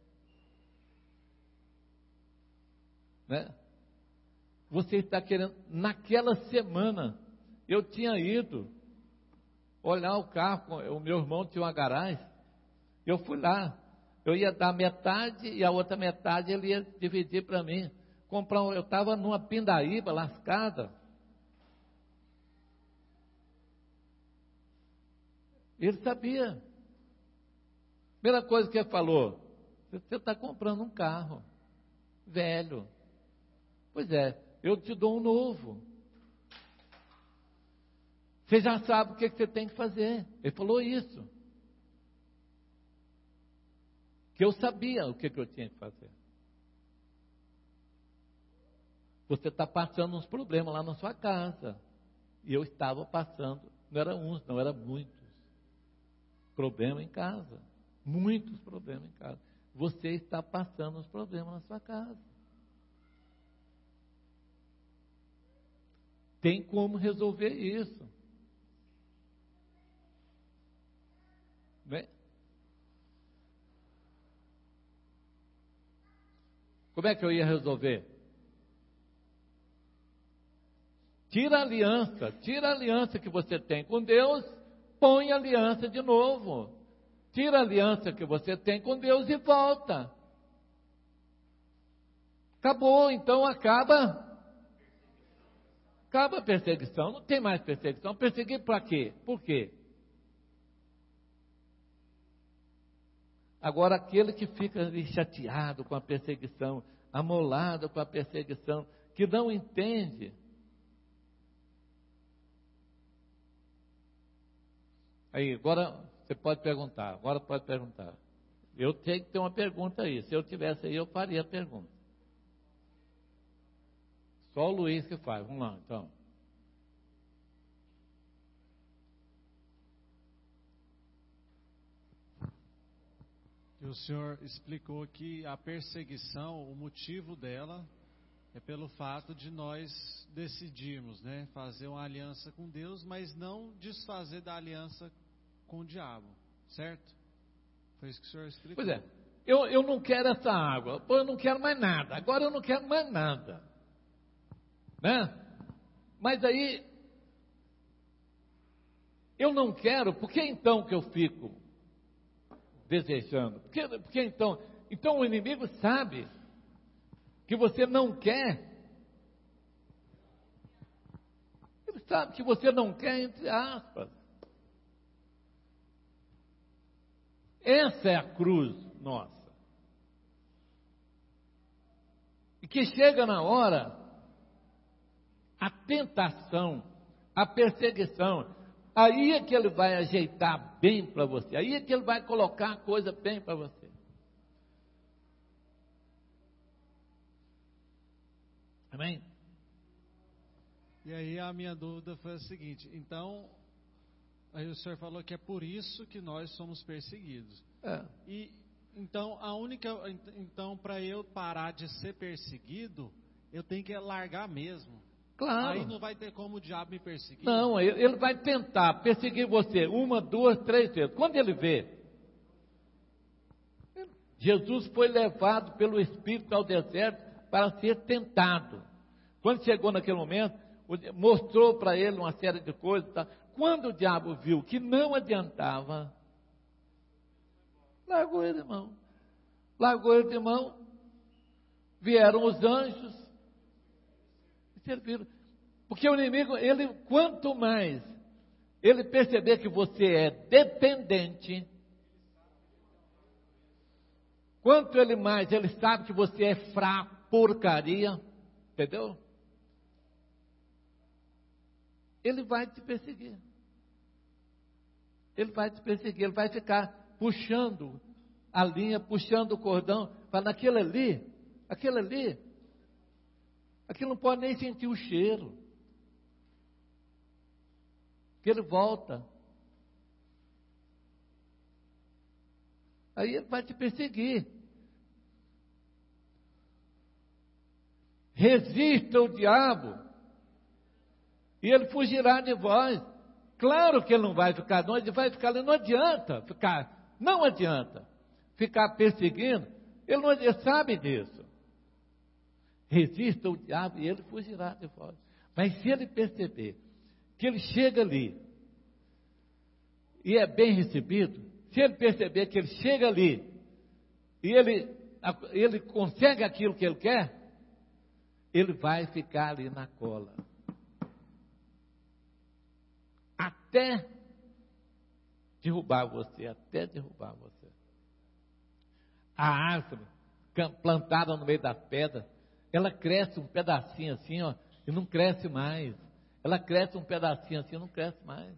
né? Você está querendo... Naquela semana, eu tinha ido olhar o carro, o meu irmão tinha uma garagem, eu fui lá, eu ia dar metade e a outra metade ele ia dividir para mim. Eu estava numa pindaíba lascada. Ele sabia. Primeira coisa que ele falou: você está comprando um carro velho. Pois é, eu te dou um novo. Você já sabe o que você tem que fazer. Ele falou isso. Que eu sabia o que eu tinha que fazer. Você está passando uns problemas lá na sua casa. E eu estava passando, não era uns, não era muitos. Problemas em casa. Muitos problemas em casa. Você está passando os problemas na sua casa. Tem como resolver isso. Né? Como é que eu ia resolver? Tira a aliança que você tem com Deus, põe a aliança de novo. Tira a aliança que você tem com Deus e volta. Acabou, então acaba a perseguição, não tem mais perseguição. Perseguir para quê? Por quê? Agora, aquele que fica ali chateado com a perseguição, amolado com a perseguição, que não entende. Aí, agora você pode perguntar, Eu tenho que ter uma pergunta aí. Se eu tivesse aí, eu faria a pergunta. Só o Luiz que faz. Vamos lá, então. E o senhor explicou que a perseguição, o motivo dela é pelo fato de nós decidirmos, né, fazer uma aliança com Deus, mas não desfazer da aliança com o diabo, certo? Foi isso que o senhor explicou. Pois é, eu não quero essa água, eu não quero mais nada, agora eu não quero mais nada, né? Mas aí, eu não quero, por que então que eu fico desejando? Porque então o inimigo sabe que você não quer. Ele sabe que você não quer, entre aspas. Essa é a cruz nossa. E que chega na hora, a tentação, a perseguição, aí é que ele vai ajeitar bem para você, aí é que ele vai colocar a coisa bem para você. Amém? E aí a minha dúvida foi a seguinte, então, aí o senhor falou que é por isso que nós somos perseguidos. E então para eu parar de ser perseguido, eu tenho que largar mesmo. Claro. Aí não vai ter como o diabo me perseguir. Não, ele vai tentar perseguir você 1, 2, 3 vezes. Quando ele vê, Jesus foi levado pelo Espírito ao deserto para ser tentado. Quando chegou naquele momento, mostrou para ele uma série de coisas. Tá? Quando o diabo viu que não adiantava, largou ele de mão. Largou ele de mão. Vieram os anjos e serviram. Porque o inimigo, quanto mais ele perceber que você é dependente, quanto mais ele sabe que você é fraco, porcaria, entendeu? Ele vai te perseguir. Ele vai te perseguir, ele vai ficar puxando a linha, puxando o cordão, falando, aquilo ali, aquilo não pode nem sentir o cheiro. Que ele volta. Aí ele vai te perseguir. Resista o diabo e ele fugirá de vós. Claro que ele não vai ficar, não, ele vai ficar ali, não adianta ficar perseguindo, ele sabe disso. Resista o diabo e ele fugirá de vós. Mas se ele perceber que ele chega ali e é bem recebido, se ele perceber que ele chega ali e ele consegue aquilo que ele quer, ele vai ficar ali na cola. Até derrubar você. A árvore plantada no meio das pedras, ela cresce um pedacinho assim, ó, e não cresce mais. Ela cresce um pedacinho assim, não cresce mais.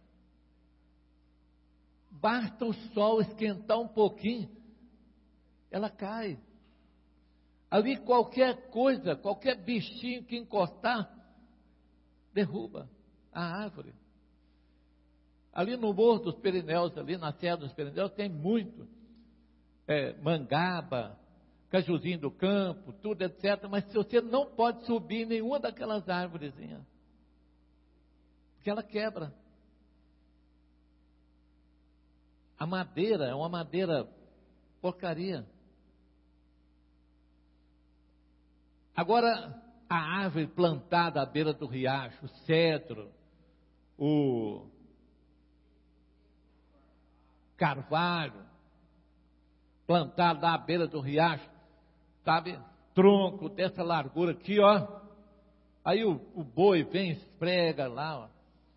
Basta o sol esquentar um pouquinho, ela cai. Ali qualquer coisa, qualquer bichinho que encostar, derruba a árvore. Ali no Morro dos Pirineus, ali na Serra dos Pirineus, tem muito mangaba, cajuzinho do campo, tudo, etc. Mas você não pode subir em nenhuma daquelas árvorezinhas, porque ela quebra. A madeira é uma madeira porcaria. Agora, a árvore plantada à beira do riacho, o cedro, o carvalho, plantado à beira do riacho, sabe? Tronco dessa largura aqui, ó. Aí o boi vem, esfrega lá, ó,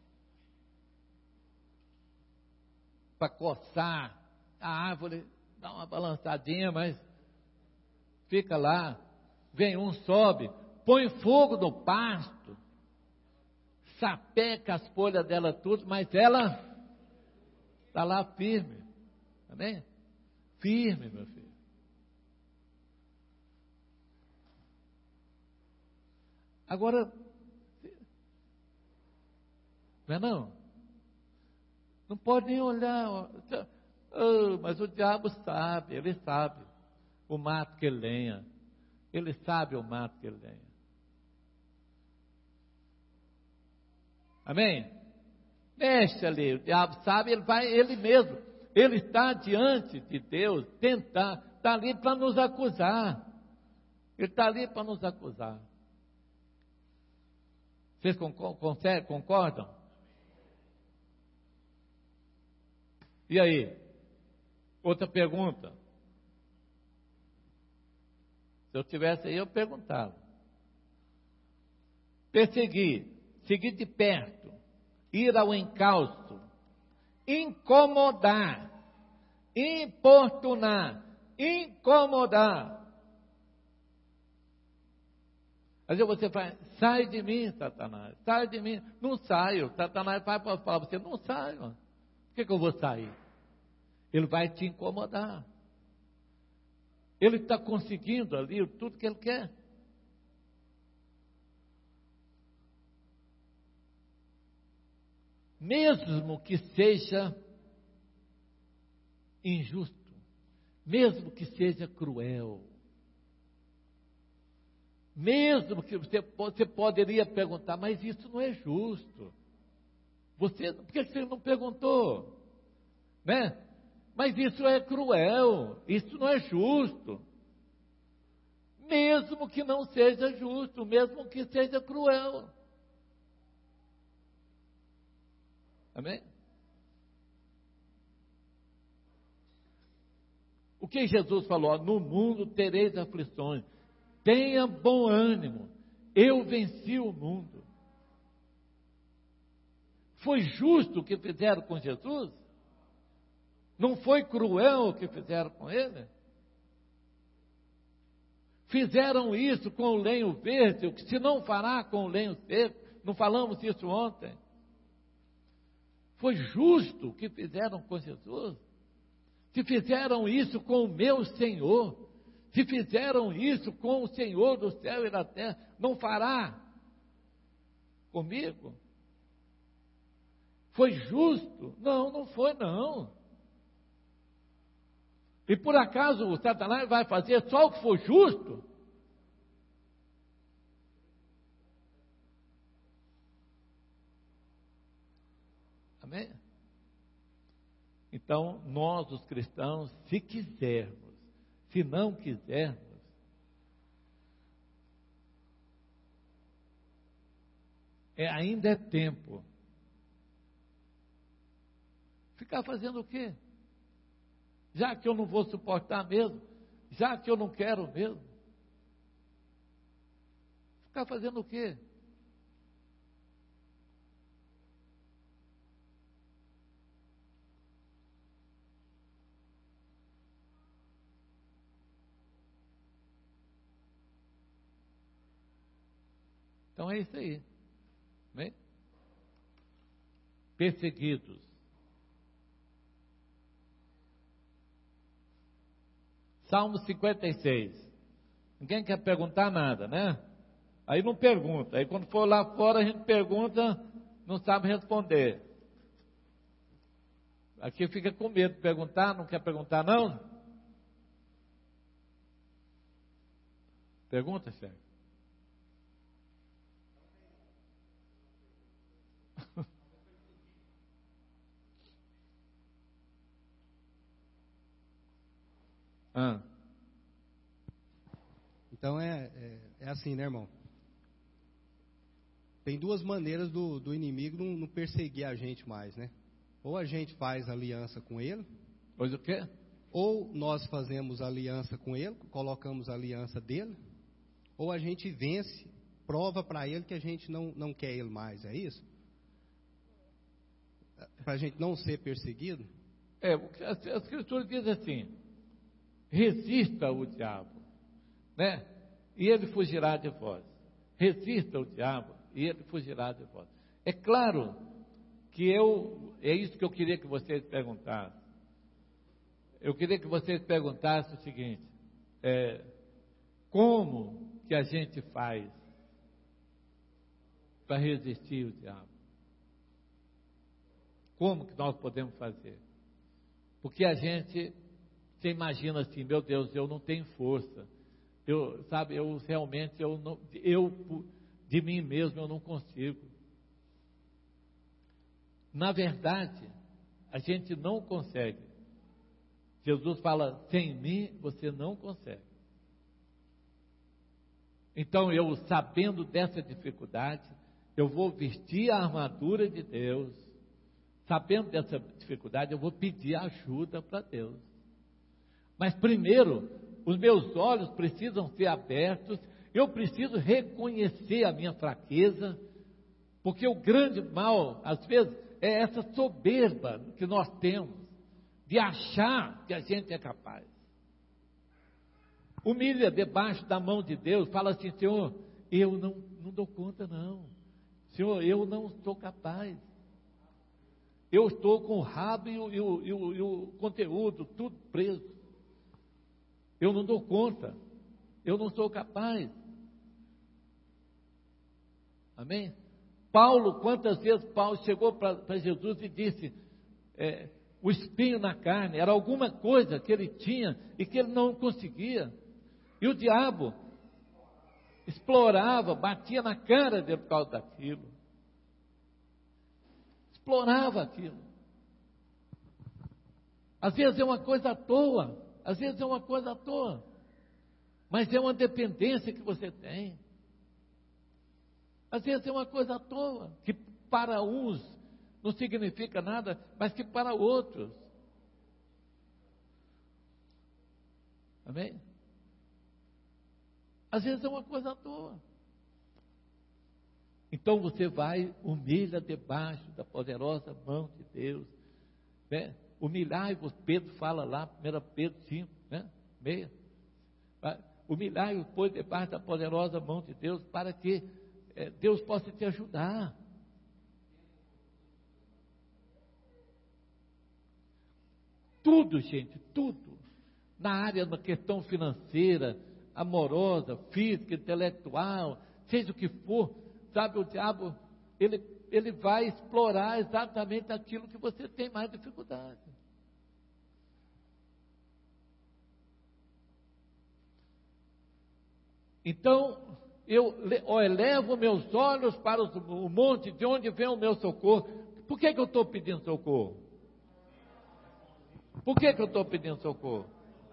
para coçar. A árvore dá uma balançadinha, mas fica lá. Vem um, sobe, põe fogo no pasto, sapeca as folhas dela tudo, mas ela está lá firme. Amém? Firme, meu filho. Agora, não é não? Não pode nem olhar. Mas o diabo sabe, ele sabe o mato que ele lenha. Ele sabe o mato que ele lenha. Amém? Mexe ali, o diabo sabe, ele mesmo, ele está diante de Deus, está ali para nos acusar. Ele está ali para nos acusar. Vocês concordam? E aí? Outra pergunta. Se eu tivesse aí, eu perguntava. Perseguir, seguir de perto, ir ao encalço, incomodar, importunar, incomodar. Às vezes você fala, sai de mim, Satanás, sai de mim. Não saio. Satanás vai falar para você, não saio. Por que eu vou sair? Ele vai te incomodar. Ele está conseguindo ali tudo que ele quer. Mesmo que seja injusto, mesmo que seja cruel, mesmo que você poderia perguntar, mas isso não é justo. Por que você não perguntou? Né? Mas isso é cruel, isso não é justo. Mesmo que não seja justo, mesmo que seja cruel. Amém? O que Jesus falou? No mundo tereis aflições. Tenha bom ânimo. Eu venci o mundo. Foi justo o que fizeram com Jesus? Não foi cruel o que fizeram com ele? Fizeram isso com o lenho verde, o que se não fará com o lenho seco? Não falamos isso ontem? Foi justo o que fizeram com Jesus? Se fizeram isso com o meu Senhor, se fizeram isso com o Senhor do céu e da terra, não fará comigo? Foi justo? Não, não foi não. E por acaso o Satanás vai fazer só o que for justo? Amém? Então, nós os cristãos, se quisermos, se não quisermos, ainda é tempo. Ficar fazendo o quê? Já que eu não vou suportar mesmo, já que eu não quero mesmo. Ficar fazendo o quê? Então é isso aí. Amém? Perseguidos. Salmo 56. Ninguém quer perguntar nada, né? Aí não pergunta. Aí quando for lá fora a gente pergunta, não sabe responder. Aqui fica com medo de perguntar, não quer perguntar não? Pergunta, Sérgio. Então é assim, né, irmão? Tem duas maneiras do inimigo não perseguir a gente mais, né? Ou a gente faz aliança com ele. Pois o quê? Ou nós fazemos aliança com ele, colocamos a aliança dele. Ou a gente vence, prova para ele que a gente não quer ele mais, é isso? Para a gente não ser perseguido? A Escritura diz assim: resista o diabo, né? E ele fugirá de vós. Resista o diabo e ele fugirá de vós. É claro que é isso que eu queria que vocês perguntassem. Eu queria que vocês perguntassem o seguinte: como que a gente faz para resistir o diabo? Como que nós podemos fazer? Porque você imagina assim, meu Deus, eu não tenho força. De mim mesmo eu não consigo. Na verdade, a gente não consegue. Jesus fala, sem mim você não consegue. Então eu, sabendo dessa dificuldade, eu vou vestir a armadura de Deus. Sabendo dessa dificuldade, eu vou pedir ajuda para Deus. Mas primeiro, os meus olhos precisam ser abertos, eu preciso reconhecer a minha fraqueza, porque o grande mal, às vezes, é essa soberba que nós temos, de achar que a gente é capaz. Humilha debaixo da mão de Deus, fala assim, Senhor, eu não dou conta não. Senhor, eu não sou capaz. Eu estou com o rabo e o conteúdo tudo preso. Eu não dou conta. Eu não sou capaz. Amém? Paulo, quantas vezes Paulo chegou para Jesus e disse, o espinho na carne, era alguma coisa que ele tinha e que ele não conseguia. E o diabo explorava, batia na cara dele por causa daquilo. Explorava aquilo. Às vezes é uma coisa à toa, às vezes é uma coisa à toa, mas é uma dependência que você tem. Às vezes é uma coisa à toa, que para uns não significa nada, mas que para outros. Amém? Às vezes é uma coisa à toa. Então você vai, humilha debaixo da poderosa mão de Deus. Né? Humilhai-vos, Pedro fala lá, 1 Pedro 5, né? 6. Humilhai-vos, pois, debaixo da poderosa mão de Deus, para que Deus possa te ajudar. Tudo, gente, tudo. Na área da questão financeira, amorosa, física, intelectual, seja o que for, sabe, o diabo, ele vai explorar exatamente aquilo que você tem mais dificuldade. Então, eu elevo meus olhos para o monte, de onde vem o meu socorro. Por que eu estou pedindo socorro? Por que eu estou pedindo socorro?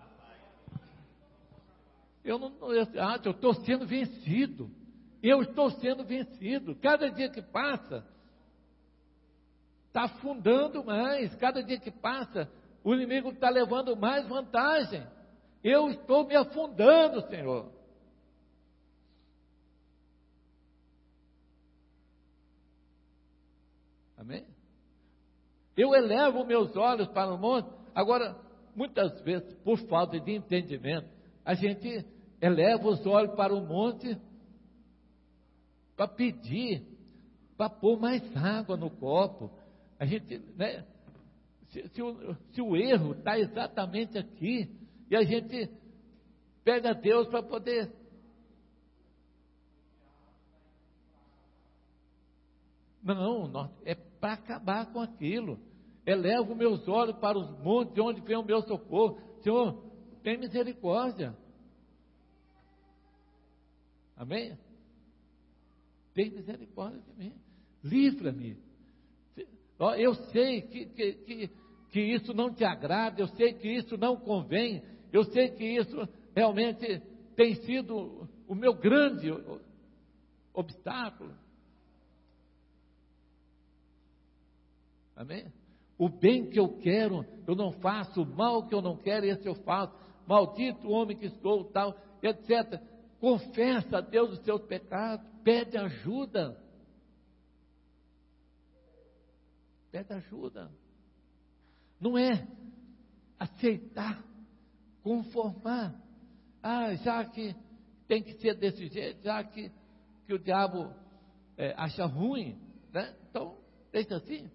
Eu estou sendo vencido. Eu estou sendo vencido. Cada dia que passa, está afundando mais. Cada dia que passa, o inimigo está levando mais vantagem. Eu estou me afundando, Senhor. Amém? Eu elevo meus olhos para o monte. Agora, muitas vezes, por falta de entendimento, a gente eleva os olhos para o monte para pedir, para pôr mais água no copo. A gente, né? Se o erro está exatamente aqui, e a gente pega Deus para poder. Não, é para acabar com aquilo. Elevo meus olhos para os montes, de onde vem o meu socorro. Senhor, tem misericórdia. Amém? Tem misericórdia de mim. Livra-me. Eu sei que isso não te agrada, eu sei que isso não convém, eu sei que isso realmente tem sido o meu grande obstáculo. Amém? O bem que eu quero, eu não faço, o mal que eu não quero, esse eu faço. Maldito o homem que estou, tal, etc. Confessa a Deus os seus pecados, pede ajuda. Pede ajuda. Não é aceitar, conformar. Já que tem que ser desse jeito, já que o diabo acha ruim, né? Então, deixa assim.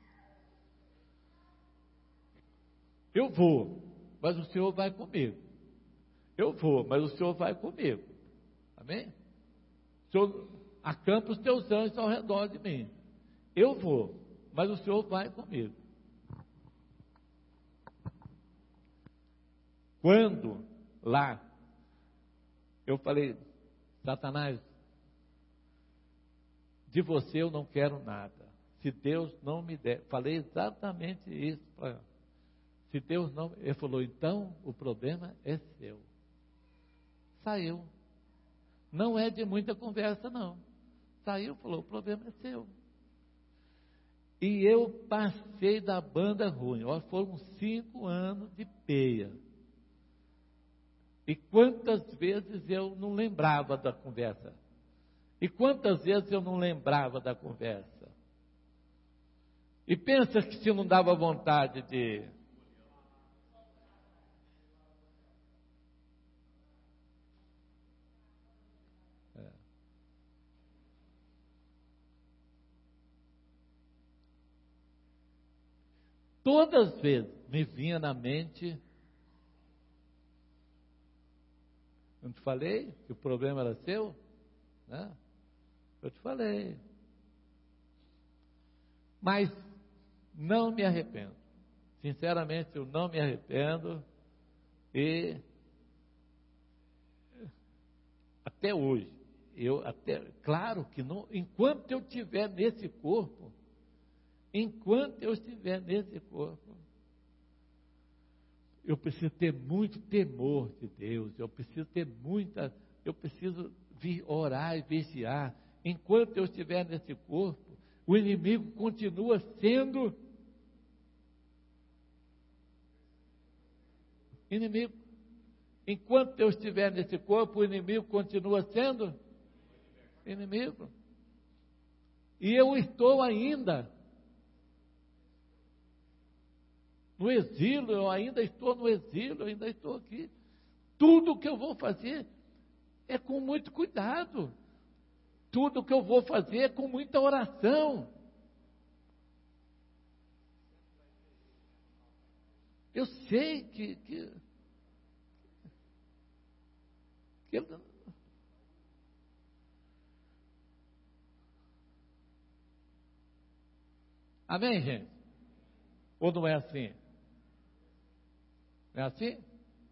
Eu vou, mas o Senhor vai comigo. Eu vou, mas o Senhor vai comigo. Amém? O Senhor acampa os teus anjos ao redor de mim. Eu vou, mas o Senhor vai comigo. Quando lá, eu falei, Satanás, de você eu não quero nada. Se Deus não me der, falei exatamente isso para ela. Se Deus não, ele falou, então o problema é seu. Saiu. Não é de muita conversa, não. Saiu, falou, o problema é seu. E eu passei da banda ruim. Olha, foram 5 anos de peia. E quantas vezes eu não lembrava da conversa? E quantas vezes eu não lembrava da conversa? E pensa que se não dava vontade de... Todas as vezes me vinha na mente, não te falei que o problema era seu? Né? Eu te falei. Mas não me arrependo. Sinceramente, eu não me arrependo. E até hoje, claro que não, enquanto eu estiver nesse corpo, eu preciso ter muito temor de Deus, eu preciso orar e vigiar. Enquanto eu estiver nesse corpo, o inimigo continua sendo inimigo. Enquanto eu estiver nesse corpo, o inimigo continua sendo inimigo. E eu estou ainda no exílio, eu ainda estou no exílio, eu ainda estou aqui. Tudo que eu vou fazer é com muito cuidado. Tudo que eu vou fazer é com muita oração. Eu sei que amém, gente? Ou não é assim? Não é assim?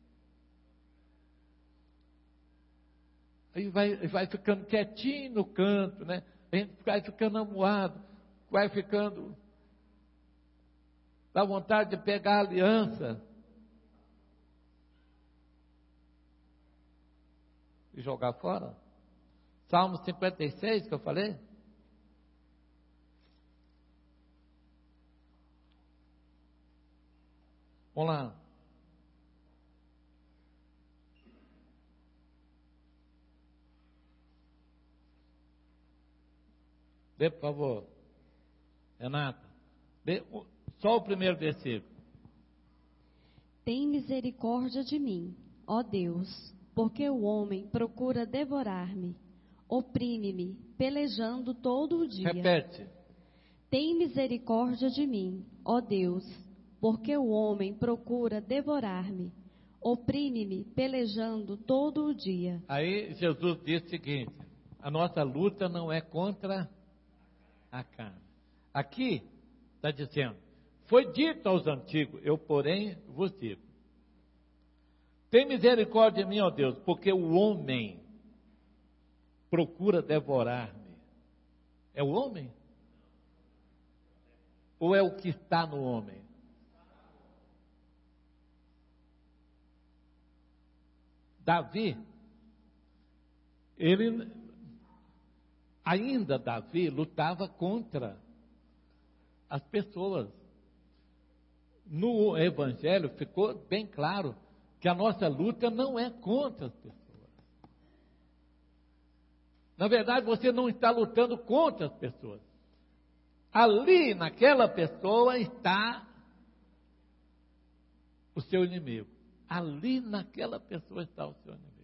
Aí vai ficando quietinho no canto, né? A gente vai ficando amuado, vai ficando, dá vontade de pegar a aliança e jogar fora. Salmo 56 que eu falei. Vamos lá. Dê, por favor. Renata. Dê só o primeiro versículo. Tem misericórdia de mim, ó Deus, porque o homem procura devorar-me, oprime-me, pelejando todo o dia. Repete. Tem misericórdia de mim, ó Deus, porque o homem procura devorar-me, oprime-me, pelejando todo o dia. Aí Jesus disse o seguinte: a nossa luta não é contra a carne. Aqui está dizendo: foi dito aos antigos, eu porém vos digo, tem misericórdia de mim, ó Deus, porque o homem procura devorar-me. É o homem? Ou é o que está no homem? Davi, Davi lutava contra as pessoas. No Evangelho ficou bem claro que a nossa luta não é contra as pessoas. Na verdade, você não está lutando contra as pessoas. Ali, naquela pessoa, está o seu inimigo. Ali, naquela pessoa, está o seu inimigo.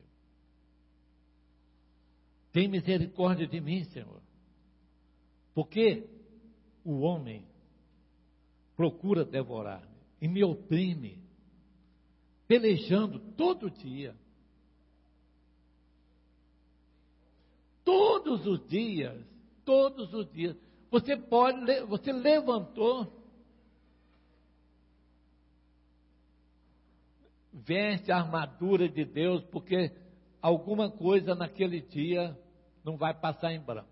Tem misericórdia de mim, Senhor. Porque o homem procura devorar-me e me oprime, pelejando todo dia. Todos os dias. Você levantou, veste a armadura de Deus, porque alguma coisa naquele dia não vai passar em branco.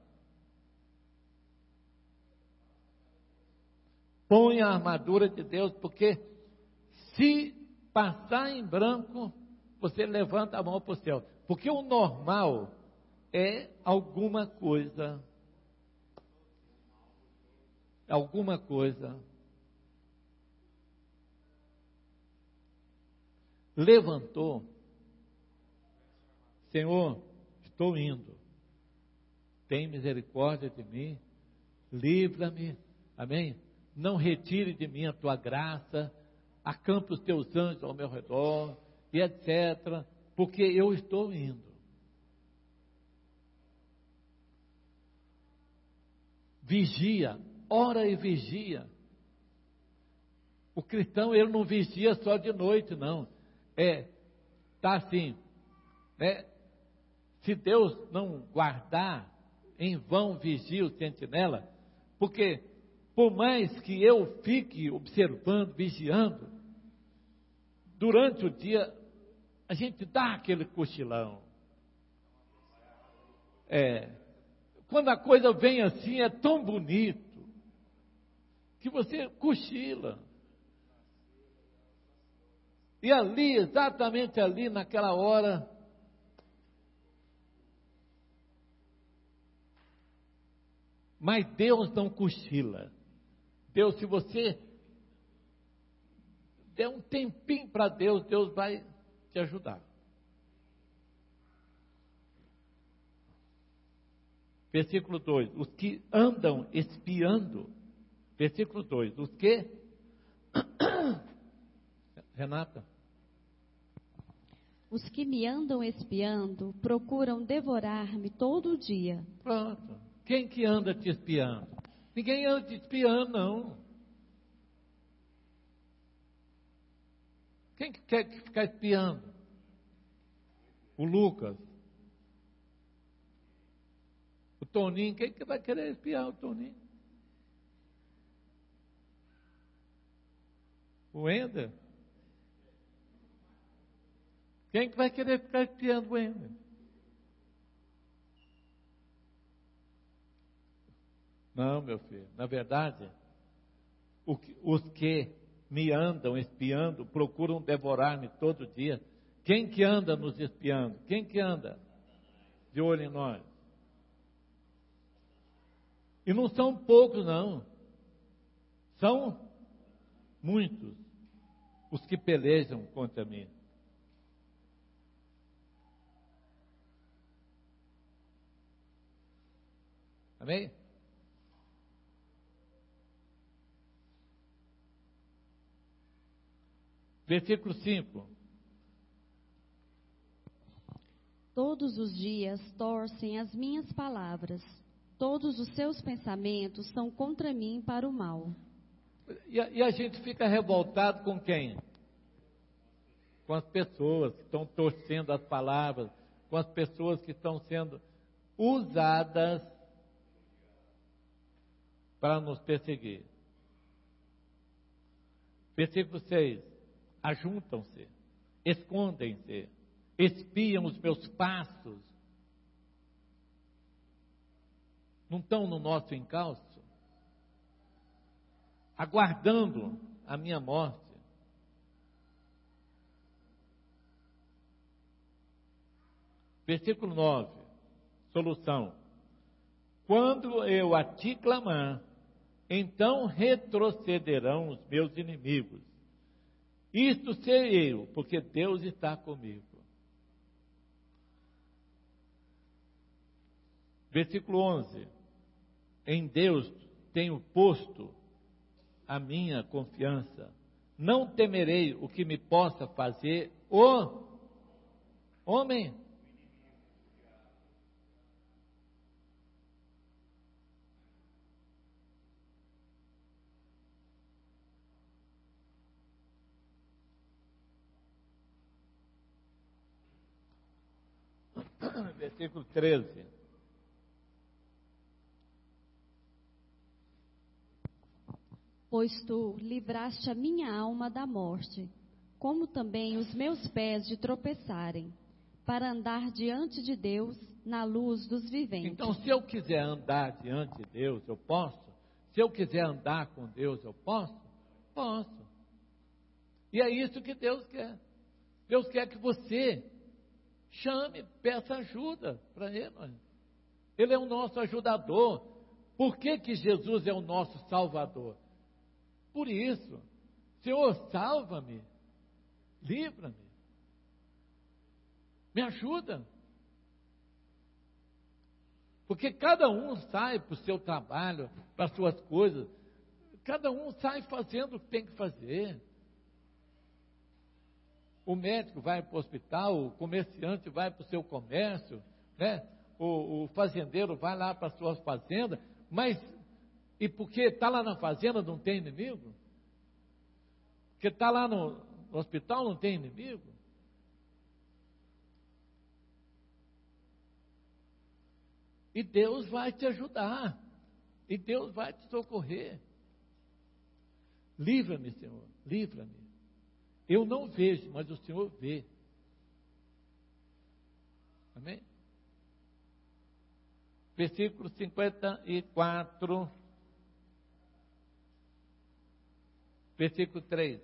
Põe a armadura de Deus, porque se passar em branco, você levanta a mão para o céu. Porque o normal é alguma coisa levantou. Senhor, estou indo. Tem misericórdia de mim. Livra-me. Amém? Não retire de mim a tua graça. Acampa os teus anjos ao meu redor. E etc. Porque eu estou indo. Vigia. Ora e vigia. O cristão, ele não vigia só de noite, não. Tá assim, né? Se Deus não guardar, em vão vigia o sentinela, porque por mais que eu fique observando, vigiando, durante o dia, a gente dá aquele cochilão. Quando a coisa vem assim, é tão bonito, que você cochila. E ali, exatamente ali, naquela hora, mas Deus não cochila. Deus, se você der um tempinho para Deus, Deus vai te ajudar. Versículo 2, os que andam espiando. Versículo 2, os que... Renata? Os que me andam espiando procuram devorar-me todo dia. Pronto. Quem que anda te espiando? Ninguém anda te espiando, não. Quem que quer ficar espiando? O Lucas. O Toninho. Quem que vai querer espiar o Toninho? O Ender? Quem que vai querer ficar espiando o Ender? Não, meu filho. Na verdade, os que me andam espiando procuram devorar-me todo dia. Quem que anda nos espiando? Quem que anda de olho em nós? E não são poucos, não. São muitos os que pelejam contra mim. Amém? Versículo 5. Todos os dias torcem as minhas palavras. Todos os seus pensamentos são contra mim para o mal. E a gente fica revoltado com quem? Com as pessoas que estão torcendo as palavras, com as pessoas que estão sendo usadas para nos perseguir. Versículo 6. Ajuntam-se, escondem-se, espiam os meus passos. Não estão no nosso encalço? Aguardando a minha morte. Versículo 9. Solução. Quando eu a ti clamar, então retrocederão os meus inimigos. Isto sei eu, porque Deus está comigo. Versículo 11. Em Deus tenho posto a minha confiança. Não temerei o que me possa fazer o homem. Versículo 13. Pois tu livraste a minha alma da morte, como também os meus pés de tropeçarem, para andar diante de Deus na luz dos viventes. Então, se eu quiser andar diante de Deus, eu posso? Se eu quiser andar com Deus, eu posso? Posso. E é isso que Deus quer. Deus quer que você chame, peça ajuda para Ele. Ele é o nosso ajudador. Por que que Jesus é o nosso Salvador? Por isso, Senhor, salva-me, livra-me, me ajuda. Porque cada um sai para o seu trabalho, para as suas coisas, cada um sai fazendo o que tem que fazer. O médico vai para o hospital, o comerciante vai para o seu comércio, né? O fazendeiro vai lá para as suas fazendas, mas, e porque está lá na fazenda não tem inimigo? Porque está lá no hospital, não tem inimigo. E Deus vai te ajudar. E Deus vai te socorrer. Livra-me, Senhor, livra-me. Eu não vejo, mas o Senhor vê. Amém? Versículo 54. Versículo 3.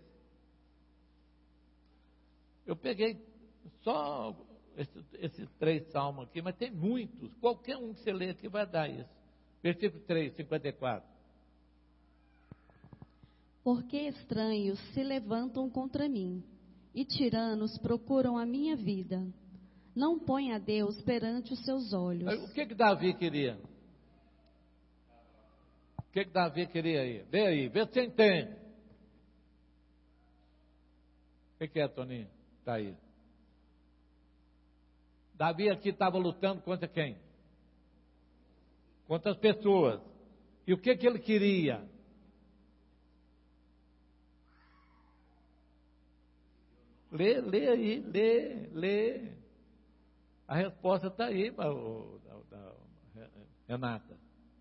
Eu peguei só esses 3 salmos aqui, mas tem muitos. Qualquer um que você ler aqui vai dar isso. Versículo 3, 54. Porque estranhos se levantam contra mim, e tiranos procuram a minha vida. Não põe a Deus perante os seus olhos. O que Davi queria? O que Davi queria aí? Vê se você entende. O que é, Toninho? Está aí. Davi aqui estava lutando contra quem? Contra as pessoas. E o que ele queria? Lê aí, lê. A resposta está aí, Renata.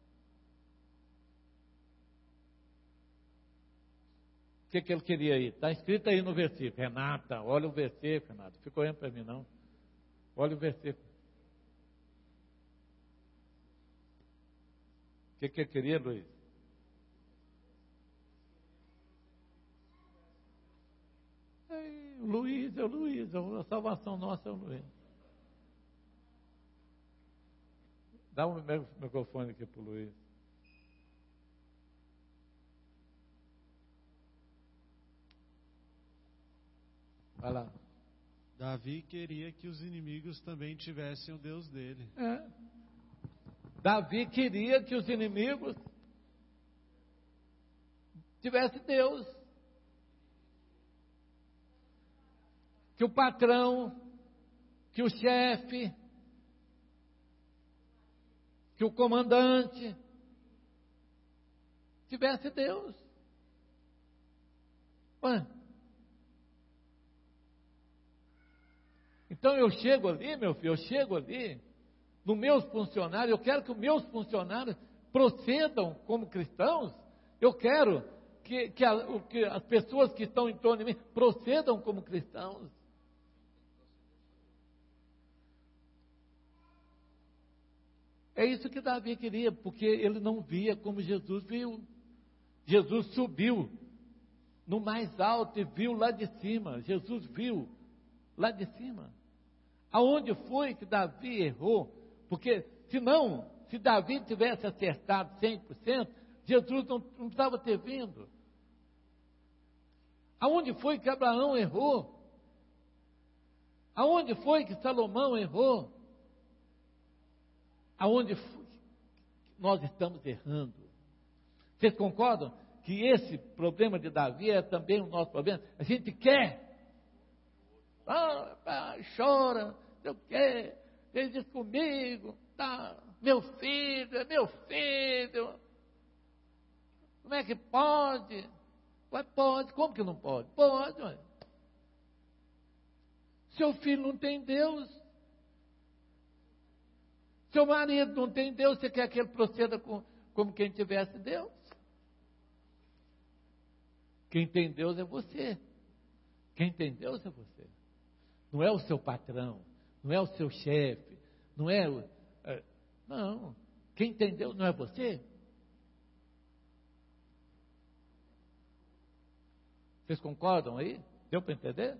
O que ele queria aí? Está escrito aí no versículo. Renata, olha o versículo, Renata. Ficou olhando para mim, não. Olha o versículo. O que ele queria, Luiz? Luiz, a salvação nossa é o Luiz. Dá um microfone aqui para o Luiz. Vai lá. Davi queria que os inimigos também tivessem o Deus dele. Davi queria que os inimigos tivessem Deus. Que o patrão, que o chefe, que o comandante tivesse Deus. Ué. Então eu chego ali, meu filho, nos meus funcionários, eu quero que os meus funcionários procedam como cristãos, eu quero que as pessoas que estão em torno de mim procedam como cristãos. É isso que Davi queria, porque ele não via como Jesus viu. Jesus subiu no mais alto e viu lá de cima. Jesus viu lá de cima. Aonde foi que Davi errou? Porque se Davi tivesse acertado 100%, Jesus não precisava ter vindo. Aonde foi que Abraão errou? Aonde foi que Salomão errou? Aonde nós estamos errando? Vocês concordam que esse problema de Davi é também o nosso problema? A gente quer, chora, eu quero, ele diz comigo, meu filho, como é que pode? Pode, como que não pode? Pode, ué. Seu filho não tem Deus. Seu marido não tem Deus, você quer que ele proceda como quem tivesse Deus? Quem tem Deus é você. Quem tem Deus é você. Não é o seu patrão, não é o seu chefe, não é o... não, quem tem Deus não é você. Vocês concordam aí? Deu para entender?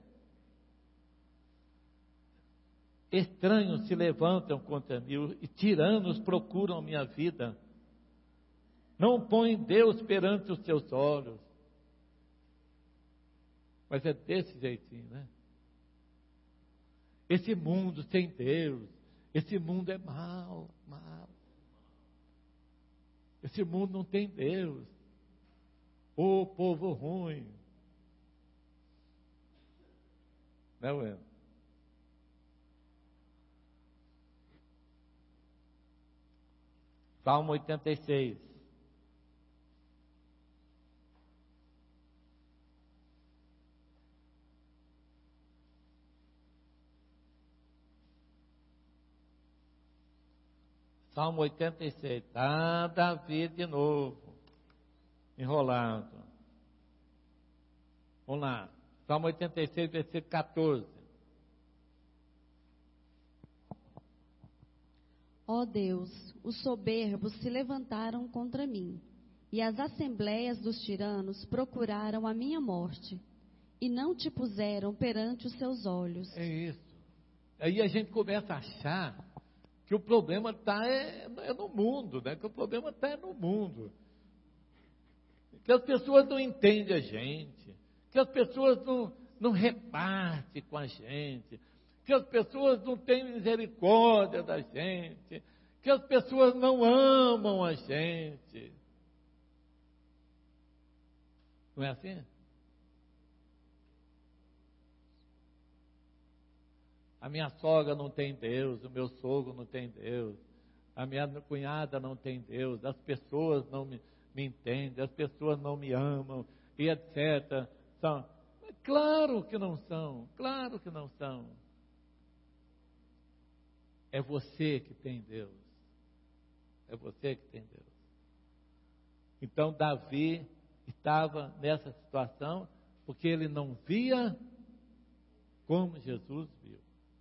Estranhos se levantam contra mim e tiranos procuram a minha vida. Não põe Deus perante os seus olhos. Mas é desse jeitinho, né? Esse mundo sem Deus, esse mundo é mau. Esse mundo não tem Deus. Ô povo ruim. Não é? Salmo 86. Salmo 86. Ah, Davi de novo. Enrolado. Vamos lá. Salmo 86, versículo 14. Ó Deus, os soberbos se levantaram contra mim, e as assembleias dos tiranos procuraram a minha morte, e não te puseram perante os seus olhos. É isso. Aí a gente começa a achar que o problema está no mundo, né? Que o problema está no mundo. Que as pessoas não entendem a gente, que as pessoas não repartem com a gente, que as pessoas não têm misericórdia da gente, que as pessoas não amam a gente. Não é assim? A minha sogra não tem Deus, o meu sogro não tem Deus, a minha cunhada não tem Deus, as pessoas não me entendem, as pessoas não me amam, e etc. Claro que não são, claro que não são. É você que tem Deus. É você que tem Deus. Então Davi estava nessa situação porque ele não via como Jesus viu.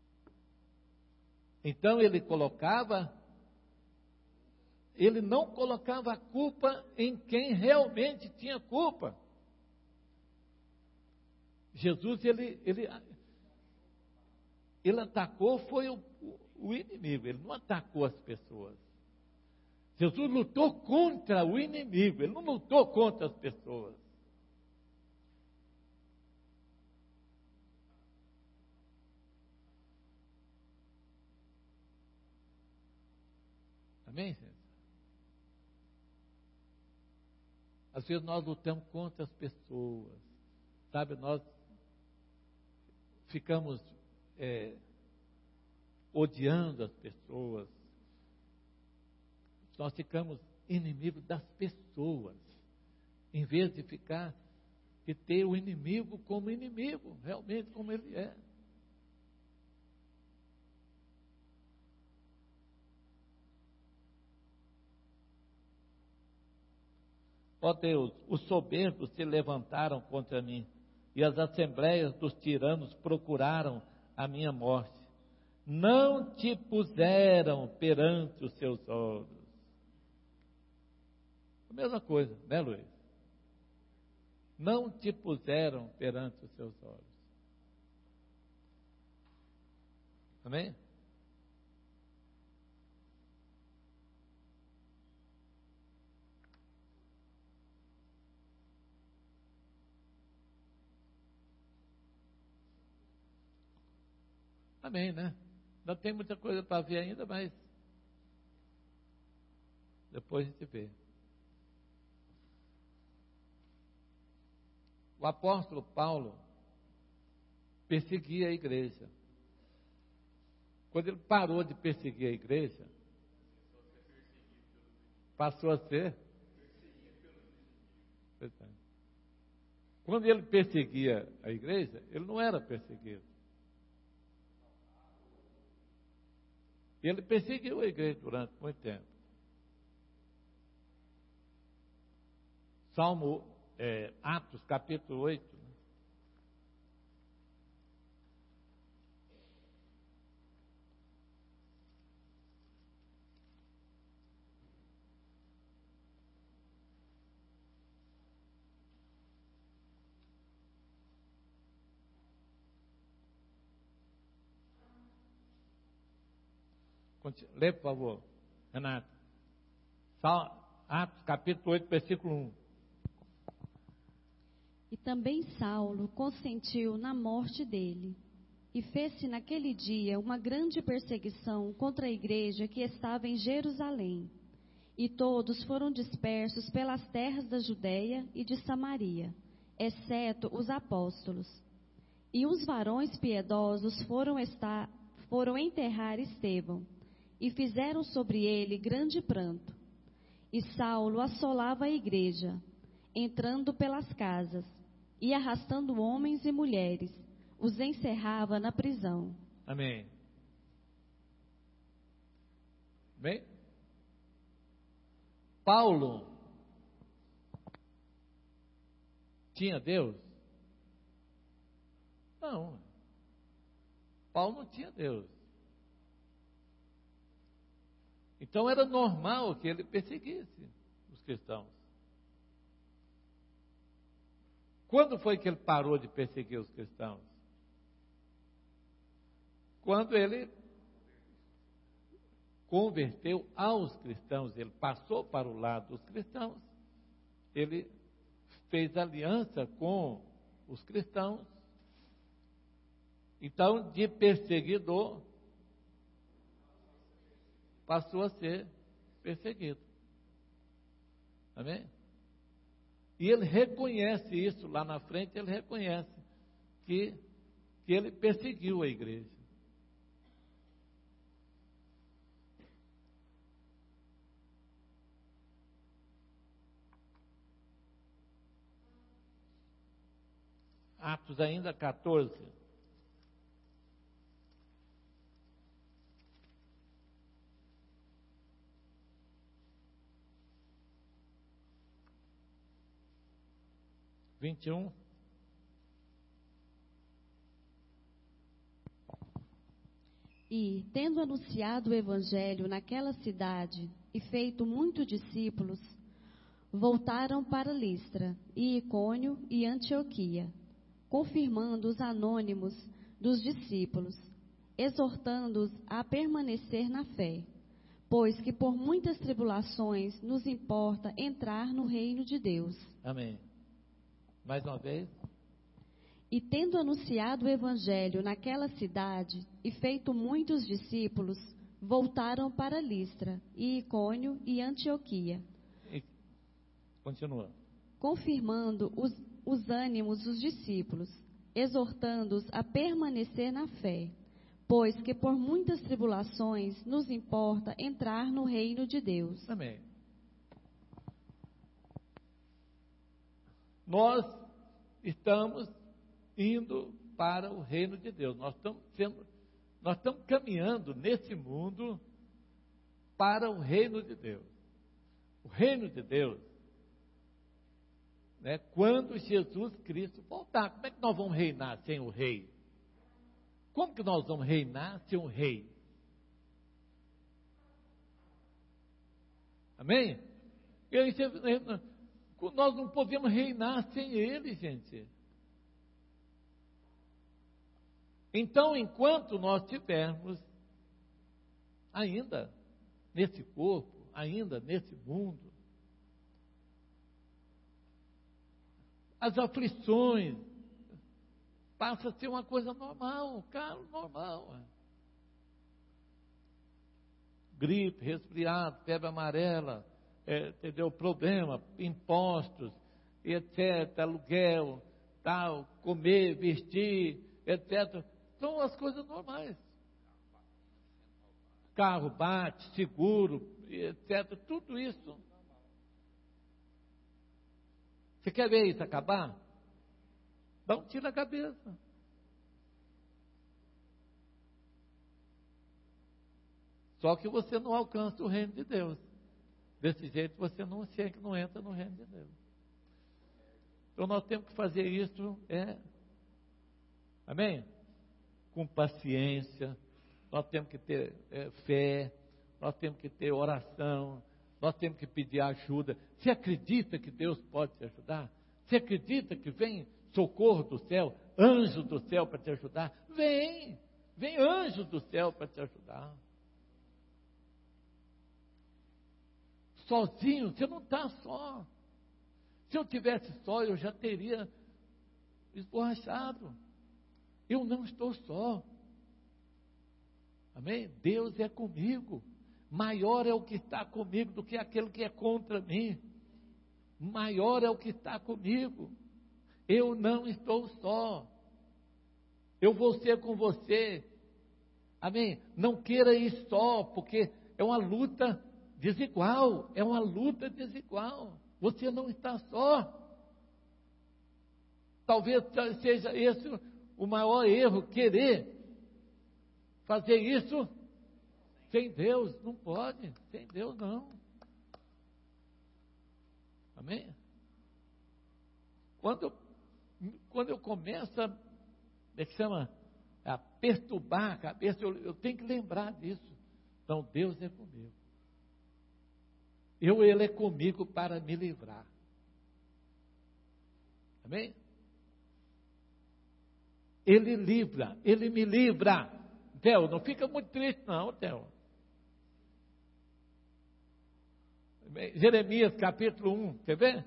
Então ele não colocava a culpa em quem realmente tinha culpa. Jesus, ele atacou, foi o inimigo, ele não atacou as pessoas. Jesus lutou contra o inimigo, ele não lutou contra as pessoas. Amém, gente? Às vezes nós lutamos contra as pessoas, sabe? Nós ficamos odiando as pessoas, nós ficamos inimigos das pessoas, em vez de ter o inimigo como inimigo, realmente como ele é. Ó Deus, os soberbos se levantaram contra mim, e as assembleias dos tiranos procuraram a minha morte. Não te puseram perante os seus olhos. A mesma coisa, né, Luiz? Não te puseram perante os seus olhos. Amém? Amém, né? Não tem muita coisa para ver ainda, mas depois a gente vê. O apóstolo Paulo perseguia a igreja. Quando ele parou de perseguir a igreja, passou a ser. Quando ele perseguia a igreja, ele não era perseguido. Ele perseguiu a igreja durante muito tempo. Atos capítulo 8. Lê, por favor, Renato. Atos capítulo 8, versículo 1. E também Saulo consentiu na morte dele. E fez-se naquele dia uma grande perseguição contra a igreja que estava em Jerusalém. E todos foram dispersos pelas terras da Judéia e de Samaria, exceto os apóstolos. E os varões piedosos foram enterrar Estevão, e fizeram sobre ele grande pranto. E Saulo assolava a igreja, entrando pelas casas, e arrastando homens e mulheres, os encerrava na prisão. Amém. Bem, Paulo tinha Deus? Não. Paulo não tinha Deus. Então era normal que ele perseguisse os cristãos. Quando foi que ele parou de perseguir os cristãos? Quando ele converteu aos cristãos, ele passou para o lado dos cristãos, ele fez aliança com os cristãos. Então, de perseguidor, passou a ser perseguido. Amém? E ele reconhece isso, lá na frente ele reconhece que ele perseguiu a igreja. Atos ainda 14. (21) E, tendo anunciado o evangelho naquela cidade e feito muitos discípulos, voltaram para Listra, e Icônio e Antioquia, confirmando os anônimos dos discípulos, exortando-os a permanecer na fé, pois que por muitas tribulações nos importa entrar no reino de Deus. Amém. Mais uma vez. E tendo anunciado o evangelho naquela cidade e feito muitos discípulos, voltaram para Listra, e Icônio e Antioquia. Continua. Confirmando os ânimos dos discípulos, exortando-os a permanecer na fé, pois que por muitas tribulações nos importa entrar no reino de Deus. Amém. Nós estamos indo para o reino de Deus. Nós estamos caminhando nesse mundo para o reino de Deus. O reino de Deus, né, quando Jesus Cristo voltar, como é que nós vamos reinar sem o rei? Como que nós vamos reinar sem o rei? Amém? Nós não podemos reinar sem ele, gente. Então, enquanto nós tivermos ainda nesse corpo, ainda nesse mundo, as aflições passam a ser uma coisa normal, normal. Gripe, resfriado, febre amarela, entendeu? Problema, impostos, etc., aluguel, tal, comer, vestir, etc. São as coisas normais. Carro bate, seguro, etc. Tudo isso. Você quer ver isso acabar? Dá um tiro na cabeça. Só que você não alcança o reino de Deus. Desse jeito você não entra no reino de Deus. Então nós temos que fazer isso, amém? Com paciência. Nós temos que ter fé. Nós temos que ter oração. Nós temos que pedir ajuda. Você acredita que Deus pode te ajudar? Você acredita que vem socorro do céu, anjo do céu para te ajudar? Vem anjo do céu para te ajudar. Sozinho, você não está só. Se eu tivesse só, eu já teria esborrachado. Eu não estou só. Amém? Deus é comigo. Maior é o que está comigo do que aquele que é contra mim. Maior é o que está comigo. Eu não estou só. Eu vou ser com você. Amém? Não queira ir só, porque é uma luta desigual. É uma luta desigual. Você não está só. Talvez seja esse o maior erro, querer fazer isso sem Deus. Não pode, sem Deus não. Amém? Quando eu começo a perturbar a cabeça, eu tenho que lembrar disso. Então, Deus é comigo. Ele é comigo para me livrar. Amém? Ele livra, Ele me livra. Theo, não fica muito triste não, Theo. Jeremias capítulo 1, quer ver?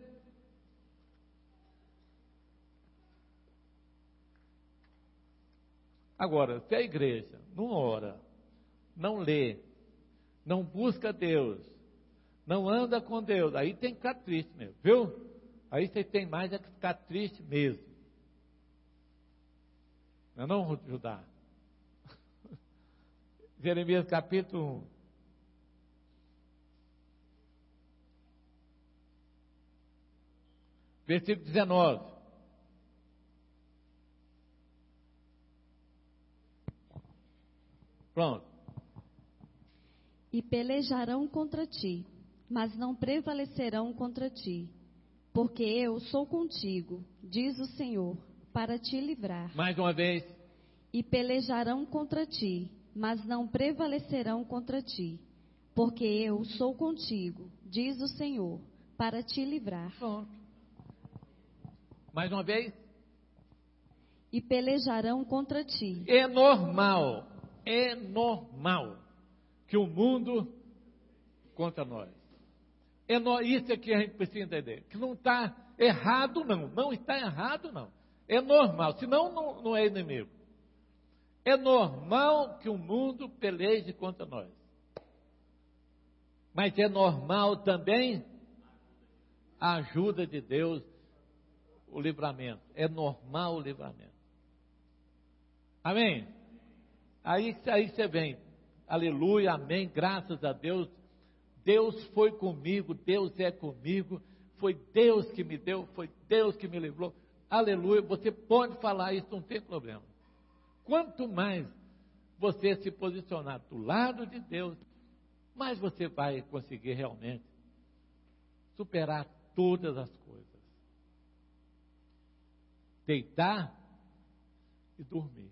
Agora, se a igreja não ora, não lê, não busca Deus, não anda com Deus, aí tem que ficar triste mesmo, viu? Aí você tem mais é que ficar triste mesmo. Não, Judá? Jeremias capítulo 1. Versículo 19. Pronto. E pelejarão contra ti, mas não prevalecerão contra ti, porque eu sou contigo, diz o Senhor, para te livrar. Mais uma vez. E pelejarão contra ti, mas não prevalecerão contra ti, porque eu sou contigo, diz o Senhor, para te livrar. Pronto. Mais uma vez. E pelejarão contra ti. É normal que o mundo contra nós. Isso é que a gente precisa entender, que não está errado não está errado não. É normal, senão não é inimigo. É normal que o mundo peleje contra nós. Mas é normal também a ajuda de Deus, o livramento. É normal o livramento. Amém? Aí você vem. Aleluia, amém, graças a Deus. Deus foi comigo, Deus é comigo. Foi Deus que me deu, foi Deus que me livrou. Aleluia, você pode falar isso, não tem problema. Quanto mais você se posicionar do lado de Deus, mais você vai conseguir realmente superar todas as coisas. Deitar e dormir.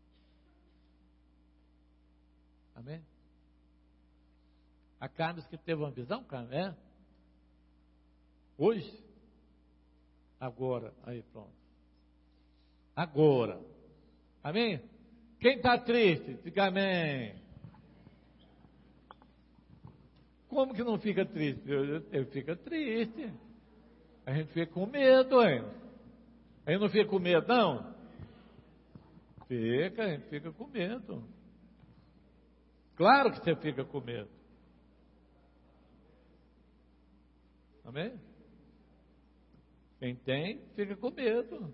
Amém? A Carlos que teve uma visão, Carlos, é? Hoje? Agora. Aí, pronto. Agora. Amém? Quem está triste, diga amém. Como que não fica triste? Eu fico triste. A gente fica com medo, hein? A gente não fica com medo, não? Fica, a gente fica com medo. Claro que você fica com medo. Amém? Quem tem, fica com medo.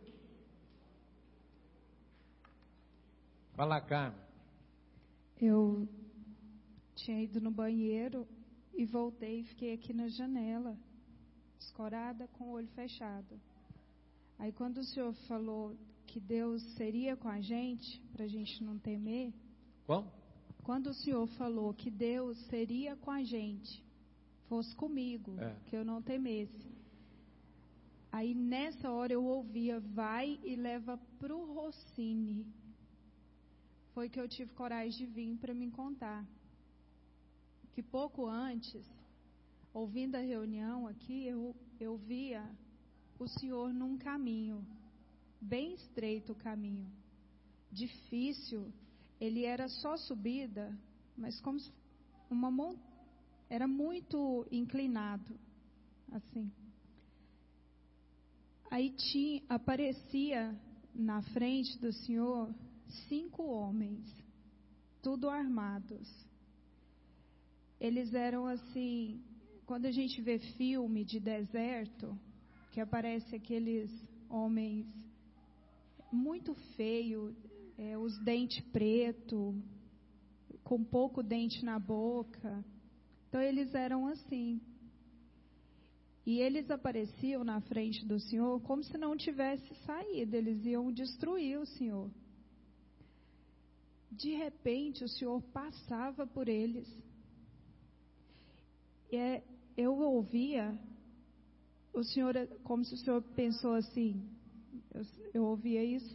Fala, Carmen. Eu tinha ido no banheiro e voltei e fiquei aqui na janela, escorada com o olho fechado. Aí quando o senhor falou que Deus seria com a gente, para a gente não temer. Como? Quando o senhor falou que Deus seria com a gente, fosse comigo, que eu não temesse. Aí nessa hora eu ouvia, vai e leva para o Rossini. Foi que eu tive coragem de vir para me contar. Que pouco antes, ouvindo a reunião aqui, eu via o senhor num caminho, bem estreito o caminho, difícil. Ele era só subida, mas como era muito inclinado, assim. Aí aparecia na frente do senhor 5 homens, tudo armados. Eles eram assim, quando a gente vê filme de deserto, que aparece aqueles homens muito feios, os dentes pretos, com pouco dente na boca. Então eles eram assim. E eles apareciam na frente do Senhor como se não tivesse saído, eles iam destruir o Senhor. De repente o Senhor passava por eles. Eu ouvia o senhor, como se o senhor pensou assim, eu ouvia isso,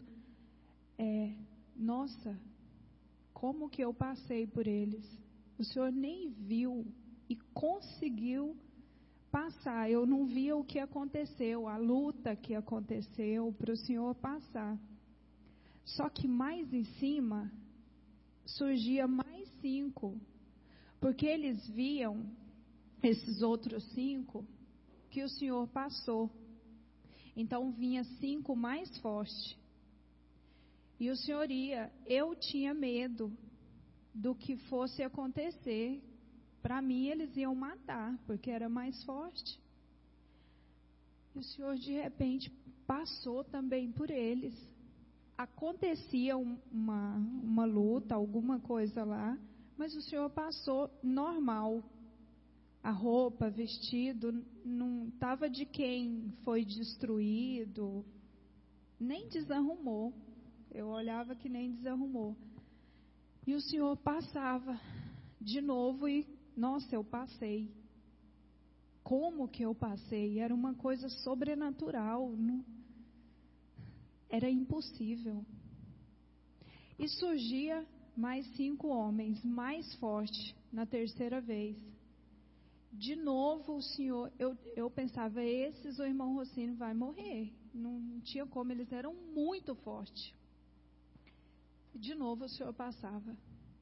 nossa, como que eu passei por eles? O senhor nem viu e conseguiu passar. Eu não via o que aconteceu, a luta que aconteceu para o senhor passar. Só que mais em cima surgia mais 5, porque eles viam esses outros 5 que o senhor passou. Então vinha 5 mais forte. E o senhor ia, eu tinha medo do que fosse acontecer. Para mim eles iam matar, porque era mais forte. E o senhor de repente passou também por eles. Acontecia uma luta, alguma coisa lá, mas o senhor passou normal. A roupa, vestido, não estava de quem foi destruído, nem desarrumou. Eu olhava que nem desarrumou. E o senhor passava de novo e, nossa, eu passei. Como que eu passei? Era uma coisa sobrenatural. Não, era impossível. E surgia mais 5 homens, mais forte, na terceira vez. De novo o senhor, eu pensava, esses o irmão Rossini vai morrer. Não tinha como, eles eram muito fortes. De novo o senhor passava.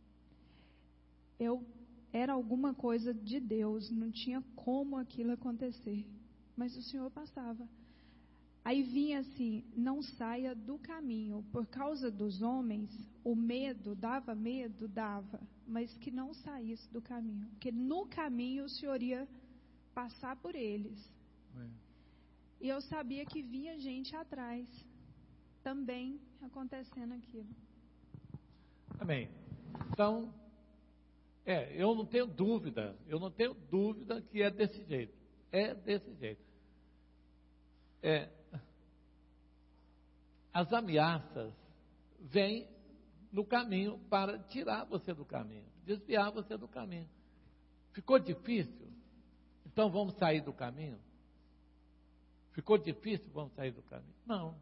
Era alguma coisa de Deus, não tinha como aquilo acontecer. Mas o senhor passava. Aí vinha assim, não saia do caminho. Por causa dos homens, o medo, dava, mas que não saísse do caminho. Porque no caminho o senhor ia passar por eles. E eu sabia que vinha gente atrás, também acontecendo aquilo. Amém. Então, eu não tenho dúvida que é desse jeito. É desse jeito. As ameaças vêm no caminho para tirar você do caminho, desviar você do caminho. Ficou difícil? Então vamos sair do caminho? Ficou difícil? Vamos sair do caminho? Não.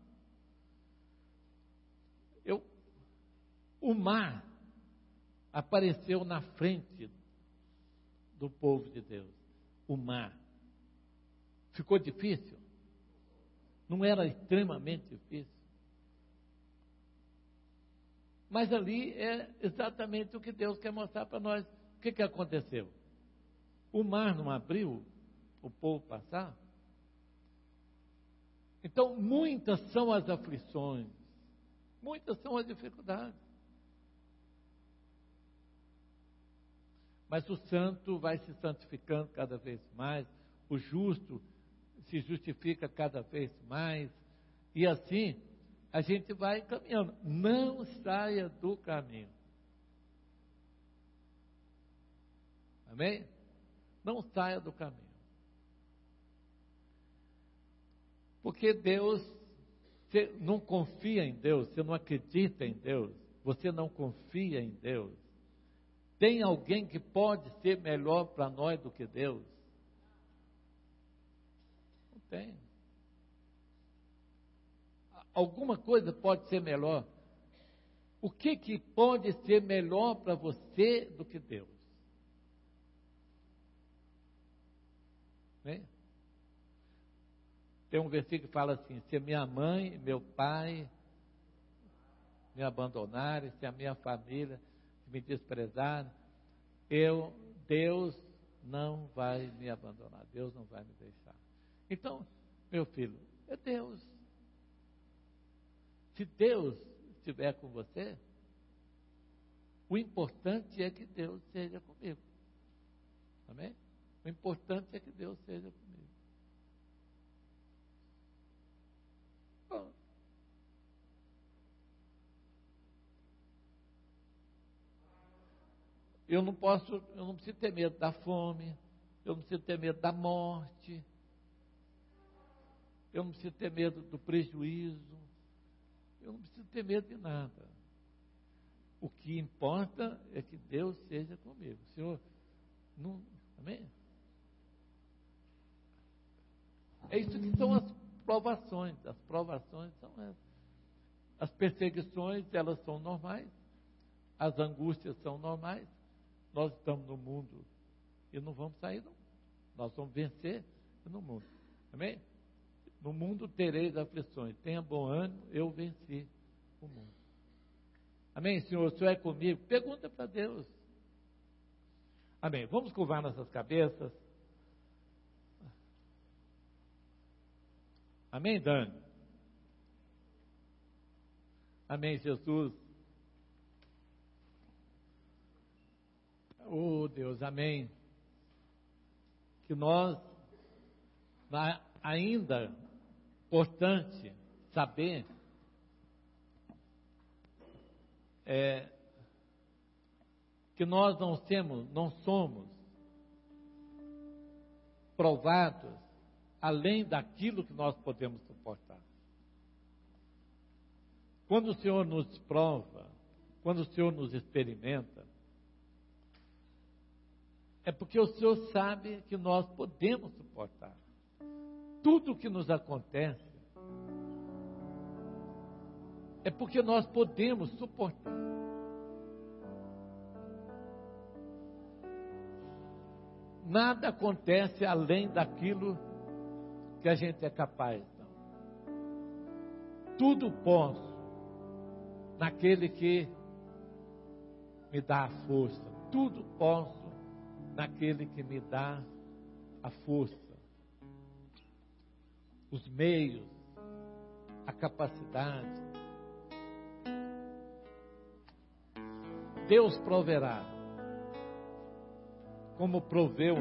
O mar apareceu na frente do povo de Deus. O mar. Ficou difícil? Não era extremamente difícil? Mas ali é exatamente o que Deus quer mostrar para nós. O que aconteceu? O mar não abriu o povo passar? Então, muitas são as aflições, muitas são as dificuldades. Mas o santo vai se santificando cada vez mais, o justo se justifica cada vez mais, e assim a gente vai caminhando. Não saia do caminho. Amém? Não saia do caminho. Porque Deus, você não confia em Deus, você não acredita em Deus, você não confia em Deus. Tem alguém que pode ser melhor para nós do que Deus? Não tem. Alguma coisa pode ser melhor. O que pode ser melhor para você do que Deus? Né? Tem um versículo que fala assim: se minha mãe e meu pai me abandonarem, se a minha família me desprezarem, Deus não vai me abandonar, Deus não vai me deixar. Então, meu filho, é Deus. Se Deus estiver com você, o importante é que Deus seja comigo. Amém? O importante é que Deus seja comigo. Bom, eu não preciso ter medo da fome, eu não preciso ter medo da morte, eu não preciso ter medo do prejuízo, eu não preciso ter medo de nada. O que importa é que Deus seja comigo. Senhor, não, amém? É isso que são as provações. As provações são essas. As perseguições, elas são normais. As angústias são normais. Nós estamos no mundo e não vamos sair, não. Nós vamos vencer no mundo. Amém? No mundo tereis aflições. Tenha bom ânimo, eu venci o mundo. Amém, Senhor? O Senhor é comigo? Pergunta para Deus. Amém. Vamos curvar nossas cabeças. Amém, Dani? Amém, Jesus. Oh, Deus, amém. Que nós, ainda importante saber, que nós não somos provados além daquilo que nós podemos suportar. Quando o Senhor nos prova, quando o Senhor nos experimenta, é porque o Senhor sabe que nós podemos suportar. Tudo o que nos acontece é porque nós podemos suportar. Nada acontece além daquilo que a gente é capaz. Não. Tudo posso naquele que me dá a força. Tudo posso naquele que me dá a força, os meios, a capacidade. Deus proverá, como proveu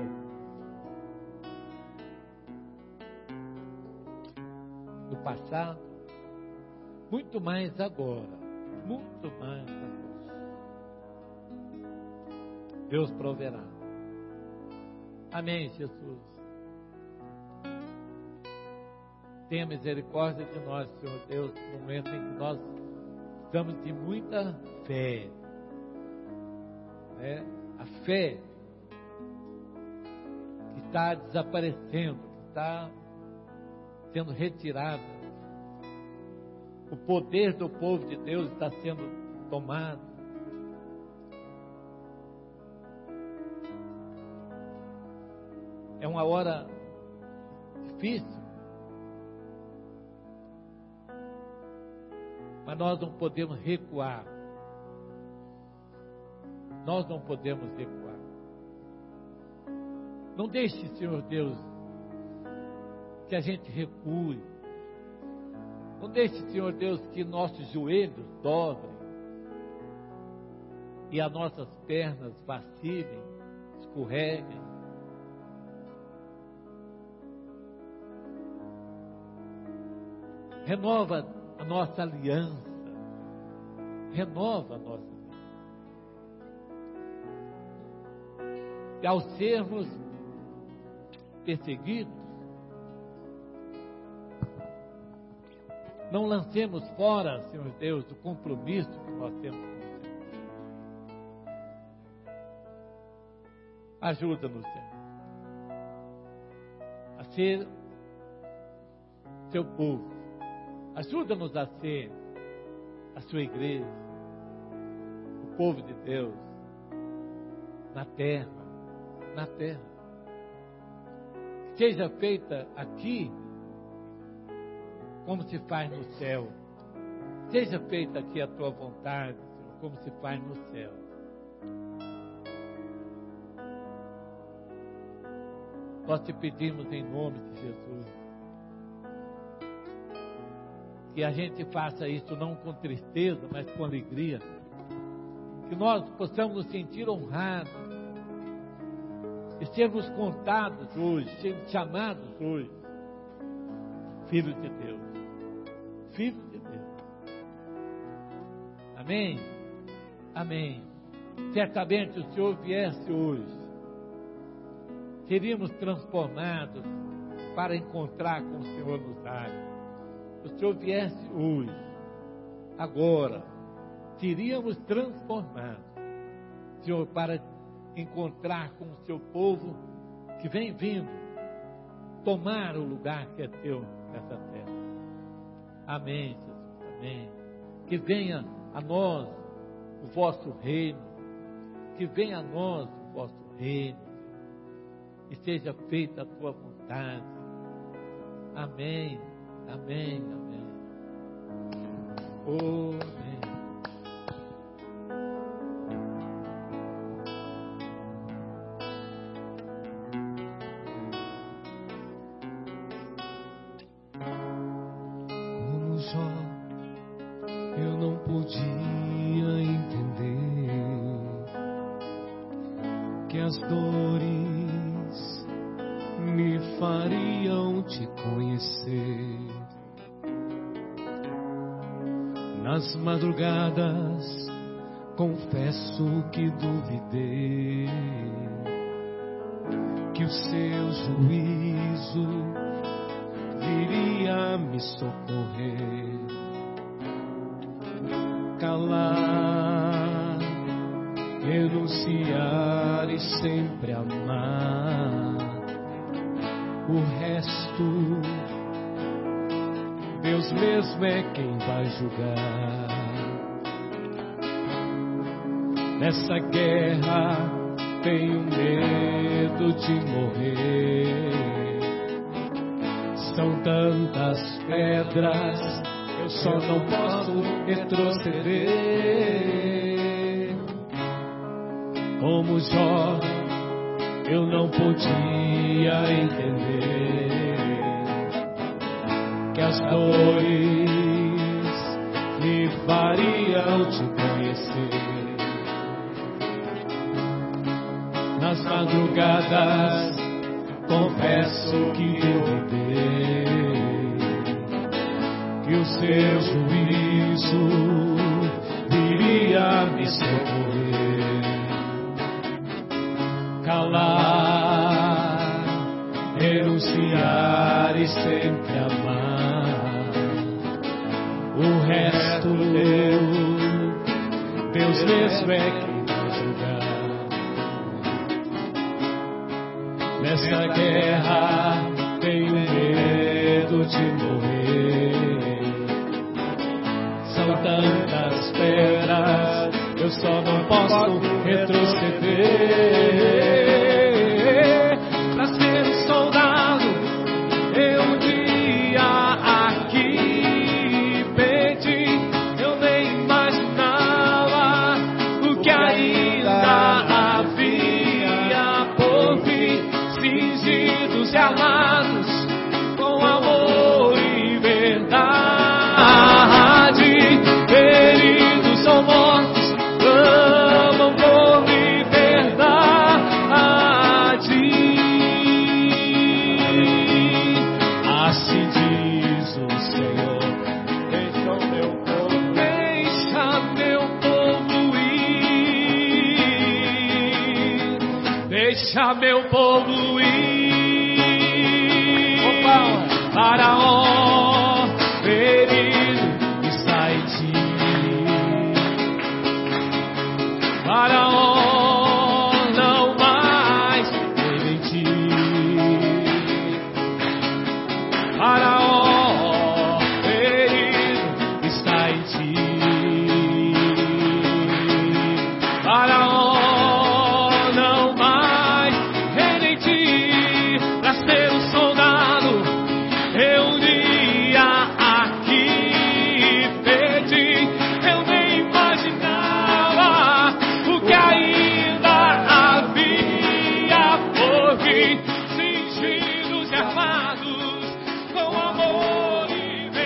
no passado, muito mais agora, muito mais agora. Deus proverá. Amém, Jesus. Tenha misericórdia de nós, Senhor Deus, no momento em que nós estamos de muita fé. A fé que está desaparecendo, que está sendo retirada. O poder do povo de Deus está sendo tomado. É uma hora difícil, mas nós não podemos recuar. Nós não podemos recuar. Não deixe, Senhor Deus, que a gente recue. Não deixe, Senhor Deus, que nossos joelhos dobrem e as nossas pernas vacilem, escorreguem. Renova a nossa aliança. Renova a nossa aliança. E ao sermos perseguidos, não lancemos fora, Senhor Deus, o compromisso que nós temos com o Senhor. Ajuda-nos, Senhor, a ser teu povo. Ajuda-nos a ser a sua igreja, o povo de Deus, na terra. Na terra. Seja feita aqui como se faz no céu. Seja feita aqui a tua vontade, Senhor, como se faz no céu. Nós te pedimos em nome de Jesus que a gente faça isso não com tristeza, mas com alegria. Que nós possamos nos sentir honrados e sermos contados hoje, sermos chamados hoje, filhos de Deus. Filhos de Deus. Amém? Amém. Certamente o Senhor viesse hoje, seríamos transformados para encontrar com o Senhor nos ares. Se o Senhor viesse hoje, agora, seríamos transformados, Senhor, para encontrar com o seu povo que vem vindo tomar o lugar que é teu nessa terra. Amém, Jesus, amém. Que venha a nós o vosso reino, que venha a nós o vosso reino, e seja feita a tua vontade. Amém, amém, amém. Oh, amém. Como Jó, eu não podia entender que as dores me fariam te conhecer. Nas madrugadas, confesso que duvidei que o seu juízo viria me socorrer. Calar, renunciar e sempre amar. O resto, Deus mesmo é quem vai julgar. Nessa guerra tenho medo de morrer. São tantas pedras, eu só não posso retroceder. Como Jó, eu não podia entender que as dores me fariam te conhecer. Nas madrugadas, confesso que duvidei que o seu juízo viria me socorrer. Calar, renunciar e sempre amar. O resto, Deus mesmo é quem vai julgar. Nessa guerra tenho medo de morrer. São tantas pedras, eu só não posso retroceder. Pra ser um soldado, eu um dia aqui perdi. Eu nem imaginava o que ainda havia por vir. Cingidos e armados com amor e verdade, feridos ou mortos, clamam por liberdade. Assim diz o Senhor: deixa o meu povo ir, deixa meu povo ir. Faraó ferido está em ti. Faraó não mais teme em ti. Faraó ferido está em ti. Faraó não mais reina em ti. Pra ser um soldado, eu um dia aqui perdi. Eu nem imaginava o que ainda havia por vir. Cingidos e armados com amor e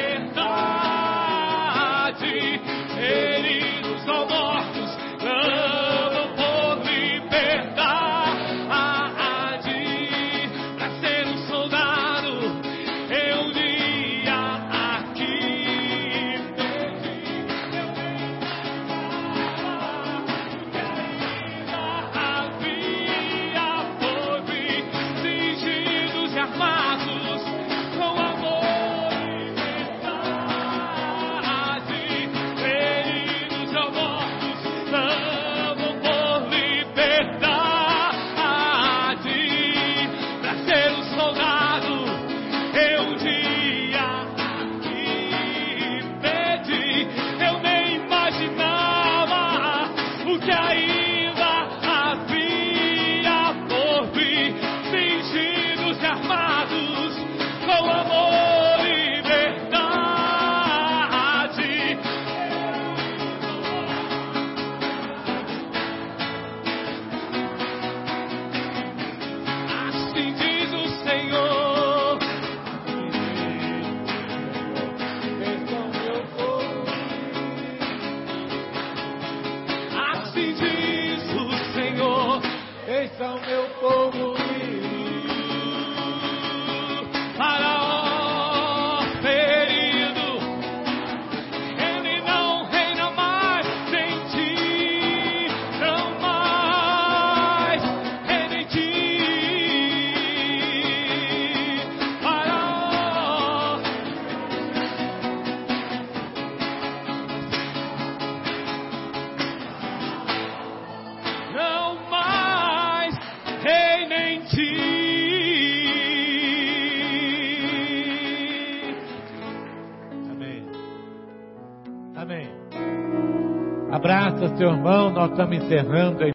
verdade, feridos ou mortos, clamam por liberdade. Pra ser um soldado, eu um dia aqui perdi. Eu nem imaginava que ainda havia por vir. Cingidos e armados com amor e verdade, feridos ou mortos, são meu povo Faraó ferido, ele não reina mais em ti, não mais reina em ti. Faraó, não mais reina em ti. Amém. Abraça seu irmão, nós estamos encerrando.